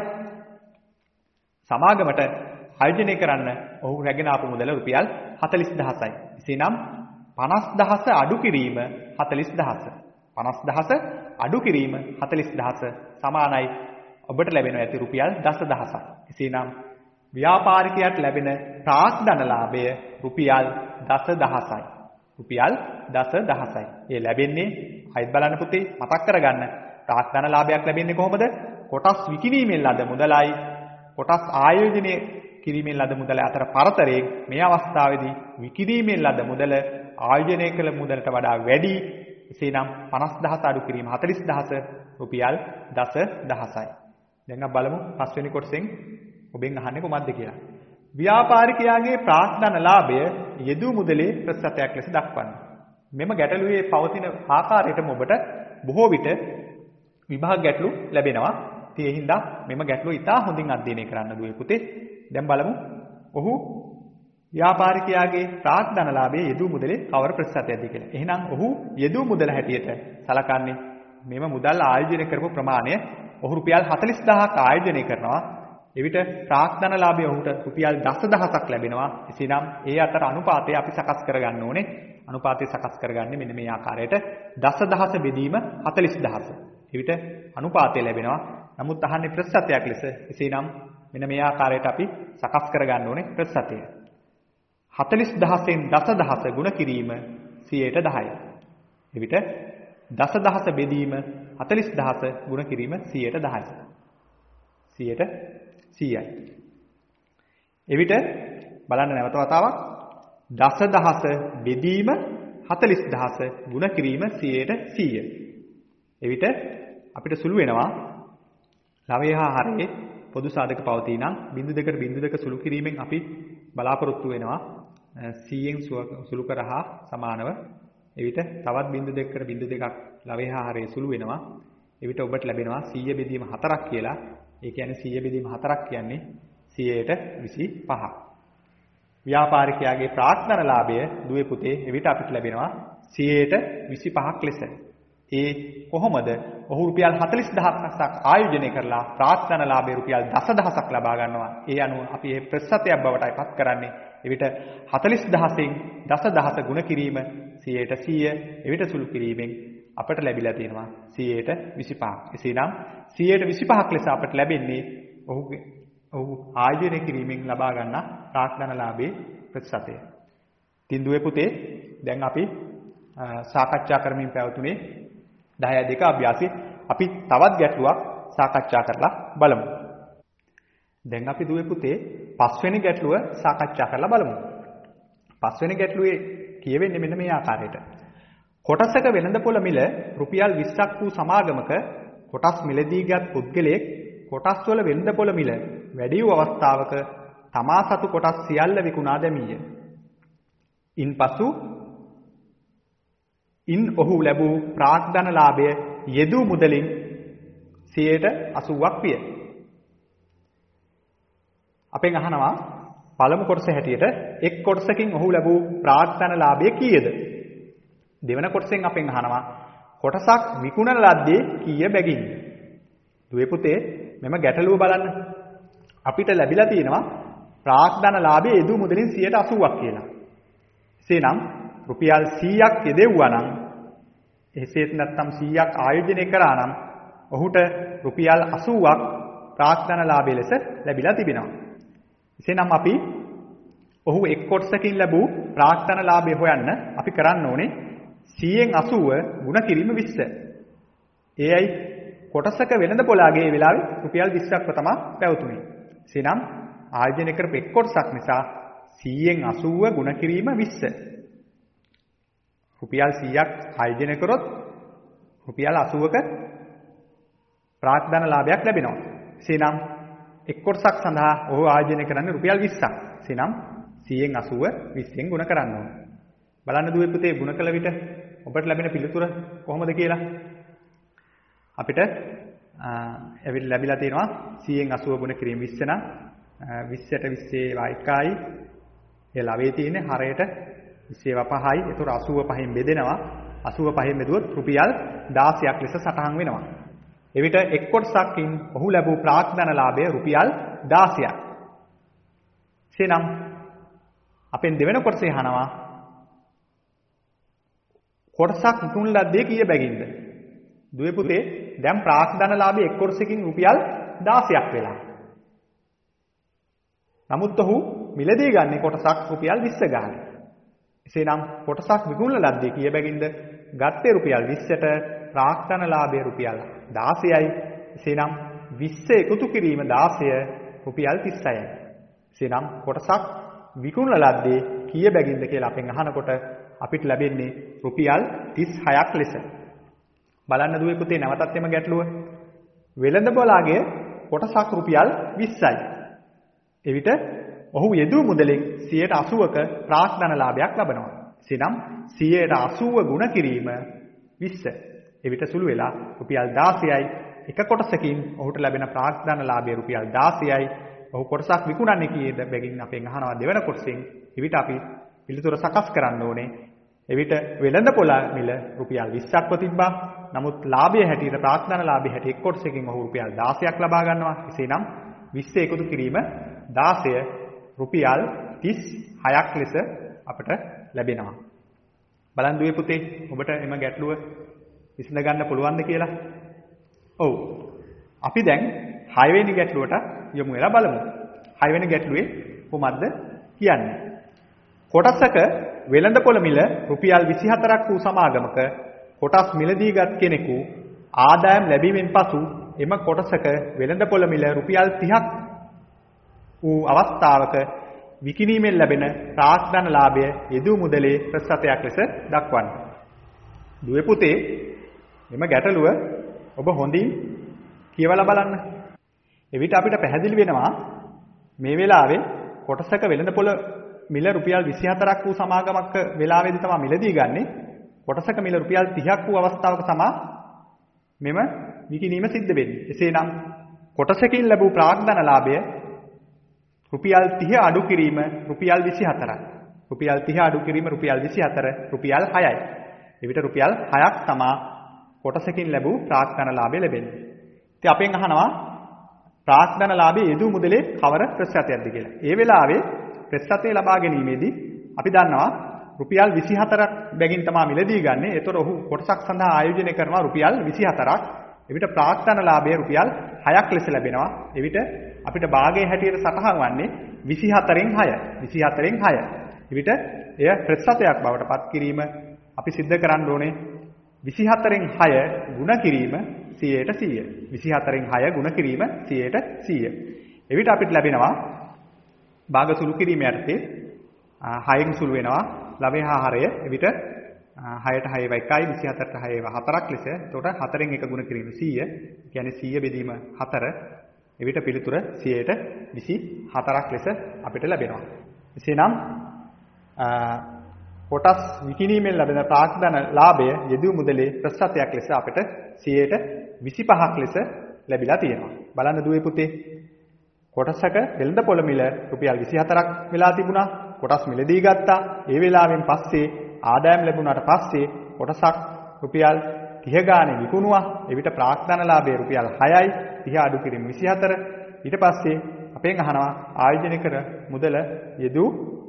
Speaker 1: සමාගමට ආයෝජනය කරන්න ඔහු රැගෙන ආපු මුදල රුපියල් හතළිස් දහසයි. එසේනම් පනස් දහස අඩු කිරීම හතළිස් දහස. පනස් දහස අඩු කිරීම හතළිස් දහස සමානයි ඔබට ලැබෙන ඇති රුපියල් දස දහසක්. එසේනම් ව්‍යාපාරිකයාට ලැබෙන ප්‍රාග්ධන ලාභය රුපියල් දස දහසයි. රුපියල් දස දහසයි. ඒ ලැබෙන්නේ අයිත් බලන්න පුතේ මතක් කරගන්න. ප්‍රාග්ධන ලාභයක් ලැබෙන්නේ කොහොමද? කොටස් විකිණීමෙන් ලද මුදලයි කොටස් ආයෝජනය කිරීමෙන් ලද මුදල අතර පරතරයෙන් මේ අවස්ථාවේදී විකිණීමෙන් ලද මුදල ආයෝජනය කළ මුදලට වඩා වැඩි. එසේනම් පනස් දහස අඩු කිරීම හතළිස් දහස රුපියල් දස දහසයි. දැන් අපි බලමු පස්වෙනි කොටසෙන් ඔබෙන් අහන්නේ කොහොමද කියලා. ව්‍යාපාරිකයාගේ ප්‍රාග්ධන ලාභය යෙදූ මුදලේ ප්‍රතිශතයක් ලෙස දක්වන්න. මෙම ගැටලුවේ පවතින ආකාරයටම ඔබට බොහෝ විට විභාග ගැටලු ලැබෙනවා. ඒ හින්දා මෙම ගැටලුව ඉතා හොඳින් අධ්‍යයනය කරන්න දුවේ පුතේ. දැන් බලමු ඔහු ව්‍යාපාරිකයාගේ ප්‍රාග්ධන ලාභයේ යෙදූ මුදලේ කවර ප්‍රතිශතයක්ද කියලා. එහෙනම් ඔහු යෙදූ මුදල හැටියට සලකන්නේ මෙම මුදල් ආයෝජනය කරපු ප්‍රමාණය. ඔහු රුපියල් හතළිස් දහසක් ආයෝජනය කරනවා. එවිට ප්‍රාග්ධන ලාභය ඔහුට රුපියල් දස දහසක් ලැබෙනවා. එසේනම් ඒ අතර අනුපාතය අපි සකස් කරගන්න ඕනේ. අනුපාතය සකස් කරගන්නේ මෙන්න මේ ආකාරයට දස දහස බෙදීම හතළිස් දහස. එවිට අනුපාතය ලැබෙනවා. නමුත් අහන්නේ ප්‍රතිශතයක් ලෙස. එසේනම් මෙන්න මේ ආකාරයට අපි සකස් කරගන්න ඕනේ ප්‍රතිශතය. හතළිස් දහසෙන් දස දහස ගුණ කිරීම සියයට දහය. එවිට දස දහස බෙදීම හතළිස් දහස ගුණ කිරීම සියයට දහය. සියයට සීයයි. එවිට බලන්න නැවත වතාවක් දස දහස බෙදීම හතළිස් දහස ගුණ කිරීම සියයට සීය. එවිට අපිට සුළු වෙනවා ලවය හා හරයේ පොදු සාධක පවතී නම් බිංදු දෙකට බිංදු දෙක සුළු කිරීමෙන් අපි බලාපොරොත්තු වෙනවා සීයෙන් සුළු කරහා සමානව. එවිට තවත් බිංදු දෙකකට බිංදු දෙකක් ලවය හා හරයේ සුළු වෙනවා. එවිට ඔබට ලැබෙනවා සීය බෙදීම හතරක් කියලා. ඒ කියන්නේ සීය බෙදීම හතරක් කියන්නේ සියයට විසි පහක්. ව්‍යාපාරිකයාගේ ප්‍රාග්ධන ලාභය දුවේ පුතේ එවිට අපිට ලැබෙනවා සියයට විසි පහක් ලෙස. ඒ කොහොමද? ඔහු රුපියල් හතළිස් දහසක් ආයෝජනය කරලා ප්‍රාග්ධන ලාභය රුපියල් දස දහසක් ලබා ගන්නවා. ඒ අනුව අපි මේ ප්‍රතිශතයක් බවටයි පත් කරන්නේ. එවිට හතළිස් දහසෙන් දස දහස ගුණ කිරීම සියයට සීය. එවිට සුළු කිරීමෙන් අපට ලැබිලා තියෙනවා සියයට විසි පහක්. එසේනම් සියයට විසි පහක් ලෙස අපට ලැබෙන්නේ ඔහුගේ ඔහු ආයෝජනය කිරීමෙන් ලබා ගන්න ප්‍රාග්ධන ලාභයේ ප්‍රතිශතය. තින්දුවේ පුතේ දැන් අපි සාකච්ඡා කරමින් පැවතුනේ දහය දෙක අභ්‍යාසයේ අපි තවත් ගැටලුවක් සාකච්ඡා කරලා බලමු. දැන් අපි දුවේ පුතේ පස්වෙනි ගැටලුව සාකච්ඡා කරලා බලමු. පස්වෙනි ගැටලුවේ කියවෙන්නේ මෙන්න මේ ආකාරයට. කොටසක වෙළඳපොළ මිල රුපියල් විස්සක් වූ සමාගමක කොටස් මිලදීගත් පුද්ගලයෙක් කොටස් වල වෙළඳපොළ මිල වැඩි වූ අවස්ථාවක තමා සතු කොටස් සියල්ල විකුණා දැමීය. ඉන්පසු ඉන් ඔහු ලැබූ ප්‍රාග්ධන ලාභය යෙදූ මුදලින් සියයට අසූවක් විය. අපෙන් අහනවා පළමු කොටස හැටියට එක් කොටසකින් ඔහු ලැබූ ප්‍රාග්ධන ලාභය කීයද? දෙවන කොටසෙන් අපෙන් අහනවා කොටසක් විකුණන ලද්දේ කීය බැගින්ද? දුවේ පුතේ මෙම ගැටලුව බලන්න. අපිට ලැබිලා තියෙනවා ප්‍රාග්ධන ලාභයේ යෙදූ මුදලින් සියයට අසූවක් කියලා. එසේනම් රුපියල් සීයක් යෙදෙව්වා නම් එසේත් නැත්නම් සීයක් ආයෝජනය කරා නම් ඔහුට රුපියල් අසූවක් ප්‍රාග්ධන ලාභය ලෙස ලැබිලා තිබෙනවා. එසේනම් අපි ඔහු එක් කොටසකින් ලැබූ ප්‍රාග්ධන ලාභය හොයන්න අපි කරන්න ඕනේ සීයෙන් අසූව ගුණ කිරීම විස්ස. ඒයි කොටසක වෙළඳ පොලාගේ ඒ වෙලාවේ රුපියල් විස්සක්ව තමයි පැවතුනේ. එසේනම් ආයෝජනය කරපු එක් කොටසක් නිසා සීයෙන් අසූව ගුණ කිරීම විස්ස. රුපියල් සීයක් ආයෝජනය කරොත් රුපියල් අසූවක ප්‍රාග්ධන ලාභයක් ලැබෙනවා. එසේනම් එක් කොටසක් සඳහා ඔහු ආයෝජනය කරන්නේ රුපියල් විස්සක්. එසේනම් සීයෙන් අසූව විස්සෙන් ගුණ කරන්න ඕන. බලන්න දුවේ පුතේ ගුණ කළ විට ඔබට ලැබෙන පිළිතුර කොහොමද කියලා. අපිට එවිට ලැබිලා තියෙනවා සීයෙන් අසූව ගුණ කිරීම විස්ස නම් විස්සට විස්සේ එකයි. ඒ ලවේ තියෙන්නේ හරයට විස්සේ පහයි. ඒතර අසූව පහෙන් බෙදෙනවා. අසූව පහෙන් බෙදුවොත් රුපියල් දාසයක් ලෙස සටහන් වෙනවා. එවිට එක් කොටසකින් ඔහු ලැබූ ප්‍රාග්ධන ලාභය රුපියල් දාසයක්. එසේනම් අපෙන් දෙවෙනි කොටසේ අහනවා කොටසක් විකුණන ලද්දේ කීය බැගින්ද? දුවේ පුතේ දැන් ප්‍රාග්ධන ලාභය එක් කොටසකින් රුපියල් දාසයක් වෙලා. නමුත් ඔහු මිලදී ගන්නේ කොටසක් රුපියල් විස්ස ගානේ. එසේනම් කොටසක් විකුණන ලද්දේ කීය බැගින්ද? ගත්තේ රුපියල් විස්සට ප්‍රාග්ධන ලාභය රුපියල් දාසයයි. එසේනම් විස්ස එකතු කිරීම දාසය රුපියල් තිස්සයයි. එසේනම් කොටසක් විකුණන ලද්දේ කීය බැගින්ද කියලා අපෙන් අහනකොට අපිට ලැබෙන්නේ රුපියල් තිස් හයක් ලෙස. බලන්න දුවේ පුතේ නැවතත් එම ගැටලුව. වෙළඳ පොලාගේ කොටසක් රුපියල් විස්සයි. එවිට ඔහු යෙදූ මුදලින් සියයට අසූවක ප්‍රාග්ධන ලාභයක් ලබනවා. එසේනම් සියයට අසූව ගුණ කිරීම විස්ස. එවිට සුළු වෙලා රුපියල් දාසයයි. එක කොටසකින් ඔහුට ලැබෙන ප්‍රාග්ධන ලාභය රුපියල් දාසයයි. ඔහු කොටසක් විකුණන්නේ කීයද බැගින් අපෙන් අහනවා දෙවන කොටසෙන්. එවිට අපි පිළිතුර සකස් කරන්න ඕනේ. එවිට වෙළඳ පොළ මිල රුපියල් විස්සක්ව තිබ්බා. නමුත් ලාභය හැටියට ප්‍රාග්ධන ලාභය හැටියට එක් කොටසකින් ඔහු රුපියල් දාසයක් ලබා ගන්නවා. එසේනම් විස්ස එකතු කිරීම දාසය රුපියල් තිස් හයක් ලෙස අපට ලැබෙනවා. බලන්න දුවේ පුතේ ඔබට එම ගැටලුව විසඳ ගන්න පුළුවන්ද කියලා? ඔව්. අපි දැන් හය වෙනි ගැටලුවට යමු වෙලා බලමු. හය වෙනි ගැටලුවේ කොහොමද කියන්නේ? කොටසක වෙළඳපොළ මිල රුපියල් විසිහතරක් වූ සමාගමක කොටස් මිලදීගත් කෙනෙකු ආදායම් ලැබීමෙන් පසු එම කොටසක වෙළඳපොළ මිල රුපියල් තිහක් වූ අවස්ථාවක විකිණීමෙන් ලැබෙන ප්‍රාග්ධන ලාභය යෙදූ මුදලේ ප්‍රතිශතයක් ලෙස දක්වන්න. දුවේ පුතේ එම ගැටලුව ඔබ හොඳින් කියවලා බලන්න. එවිට අපිට පැහැදිලි වෙනවා මේ වෙලාවේ කොටසක වෙළඳපොළ මිල රුපියල් විසිහතරක් වූ සමාගමක වෙලාවේදී තමයි මිලදී ගන්නෙ. කොටසක මිල රුපියල් තිහක් වූ අවස්ථාවක තමයි මෙම විකිණීම සිද්ධ වෙන්නේ. එසේනම් කොටසකින් ලැබූ ප්‍රාග්ධන ලාභය රුපියල් තිහ අඩු කිරීම රුපියල් විසිහතරයි. රුපියල් තිහ අඩු කිරීම රුපියල් විසිහතර රුපියල් හයයි. එවිට රුපියල් හයක් තමයි කොටසකින් ලැබූ ප්‍රාග්ධන ලාභය ලැබෙන්නේ. ඉතින් අපෙන් අහනවා ප්‍රාග්ධන ලාභයේ යෙදූ මුදලේ කවර ප්‍රතිශතයක්ද කියලා. ඒ වෙලාවේ ප්‍රතිශතය ලබා ගැනීමේදී අපි දන්නවා රුපියල් විසිහතරක් බැගින් තමයි මිලදී ගන්නෙ. ඒතර ඔහු කොටසක් සඳහා ආයෝජනය කරනවා රුපියල් විසිහතරක්. එවිට ප්‍රාග්ධන ලාභය රුපියල් හයක් ලෙස ලැබෙනවා. එවිට අපිට භාගයේ හැටියට සටහන් වන්නේ විසිහතරෙන් හය. විසිහතරෙන් හය. එවිට එය ප්‍රතිශතයක් බවට පත් කිරීම අපි සිද්ධ කරන්න ඕනේ. විසිහතරෙන් හය ගුණ කිරීම සියයට සීය. විසිහතරෙන් හය ගුණ කිරීම සියයට සීය. එවිට අපිට ලැබෙනවා භාග සුළු කිරීම යටතේ හයෙන් සුළු වෙනවා ළමේ හා හරය. එවිට හයට හය එකයි විසිහතරට හය හතරක් ලෙස. එතකොට හතරෙන් එක ගුණ කිරීම සීය. කියන්නේ සීය බෙදීම හතර. එවිට පිළිතුර සියයට විසිහතරක් ලෙස අපිට ලැබෙනවා. එසේනම් කොටස් විකිණීමෙන් ලැබෙන ප්‍රාග්ධන ලාභය යෙදුම් මුදලේ ප්‍රතිශතයක් ලෙස අපිට සියයට විසිපහක් ලෙස ලැබිලා තියෙනවා. බලන්න දුවේ පුතේ. කොටසක වෙළඳපොළ මිල රුපියල් විසිහතරක් වෙලා තිබුණා. කොටස් මිලදී ගත්තා. ඒ වෙලාවෙන් පස්සේ ආදායම් ලැබුණාට පස්සේ කොටසක් රුපියල් තිහ ගානේ විකුණුවා. එවිට ප්‍රාග්ධන ලාභය රුපියල් හයයි. තිහ අඩු කිරීම විසිහතර. ඊට පස්සේ අපෙන් අහනවා ආයෝජනය කර මුදල යෙදූ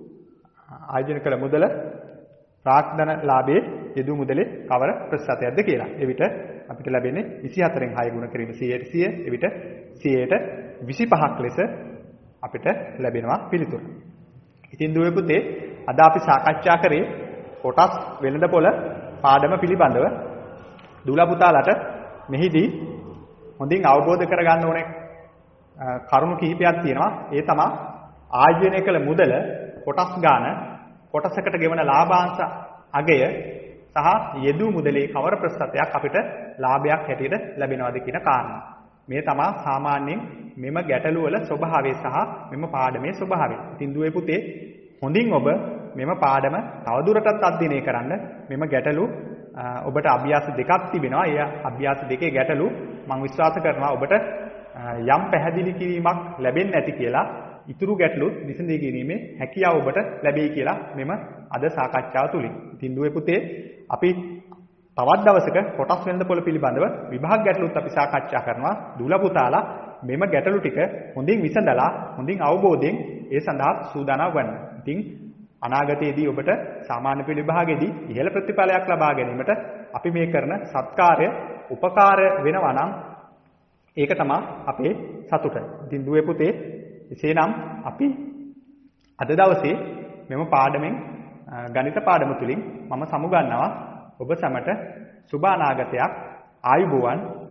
Speaker 1: ආයෝජනය කළ මුදල ප්‍රාග්ධන ලාභයේ යෙදූ මුදලේ කවර ප්‍රතිශතයක්ද කියලා. එවිට අපිට ලැබෙන්නේ විසිහතරෙන් හය ගුණ කිරීම සියයට සිය. එවිට සියයට විසිපහක් ලෙස අපිට ලැබෙනවා පිළිතුර. ඉතින් දුවේ පුතේ අද අපි සාකච්ඡා කරේ කොටස් වෙළඳපොළ පාඩම පිළිබඳව. දුවලා පුතාලට මෙහිදී හොඳින් අවබෝධ කරගන්න ඕනේ කරුණු කිහිපයක් තියෙනවා. ඒ තමයි ආයෝජනය කළ මුදල කොටස් ගාන කොටසකට ගෙවන ලාභාංශ අගය සහ යෙදූ මුදලේ කවර ප්‍රතිශතයක් අපිට ලාභයක් හැටියට ලැබෙනවද කියන කාරණා. මේ තමයි සාමාන්‍යයෙන් මෙම ගැටලු වල ස්වභාවය සහ මෙම පාඩමේ ස්වභාවය. ඉතින් දුවේ පුතේ හොඳින් ඔබ මෙම පාඩම තවදුරටත් අධ්‍යයනය කරන්න. මෙම ගැටලු ඔබට අභ්‍යාස දෙකක් තිබෙනවා. ඒ අභ්‍යාස දෙකේ ගැටලු මම විශ්වාස කරනවා ඔබට යම් පැහැදිලි කිරීමක් ලැබෙන්නේ නැති කියලා. ඉතුරු ගැටලු විසඳී ගැනීමේ හැකියාව ඔබට ලැබෙයි කියලා මෙම අද සාකච්ඡාව තුලින්. ඉතින් දුවේ පුතේ අපි තවත් දවසක කොටස් වෙළඳපොළ පිළිබඳව විභාග ගැටලුත් අපි සාකච්ඡා කරනවා. දුවලා පුතාලා මෙම ගැටලු ටික හොඳින් විසඳලා හොඳින් අවබෝධයෙන් ඒ සඳහා සූදානම් වන්න. ඉතින් අනාගතයේදී ඔබට සාමාන්‍ය පෙළ විභාගයේදී ඉහළ ප්‍රතිඵලයක් ලබා ගැනීමට අපි මේ කරන සත්කාරය උපකාර වෙනවා නම් ඒක තමයි අපේ සතුට. ඉතින් දුවේ පුතේ එසේනම් අපි අද දවසේ මෙම පාඩමෙන් ගණිත පාඩම තුලින් මම සමුගන්නවා ඔබ සැමට සුබ අනාගතයක් ආයුබෝවන්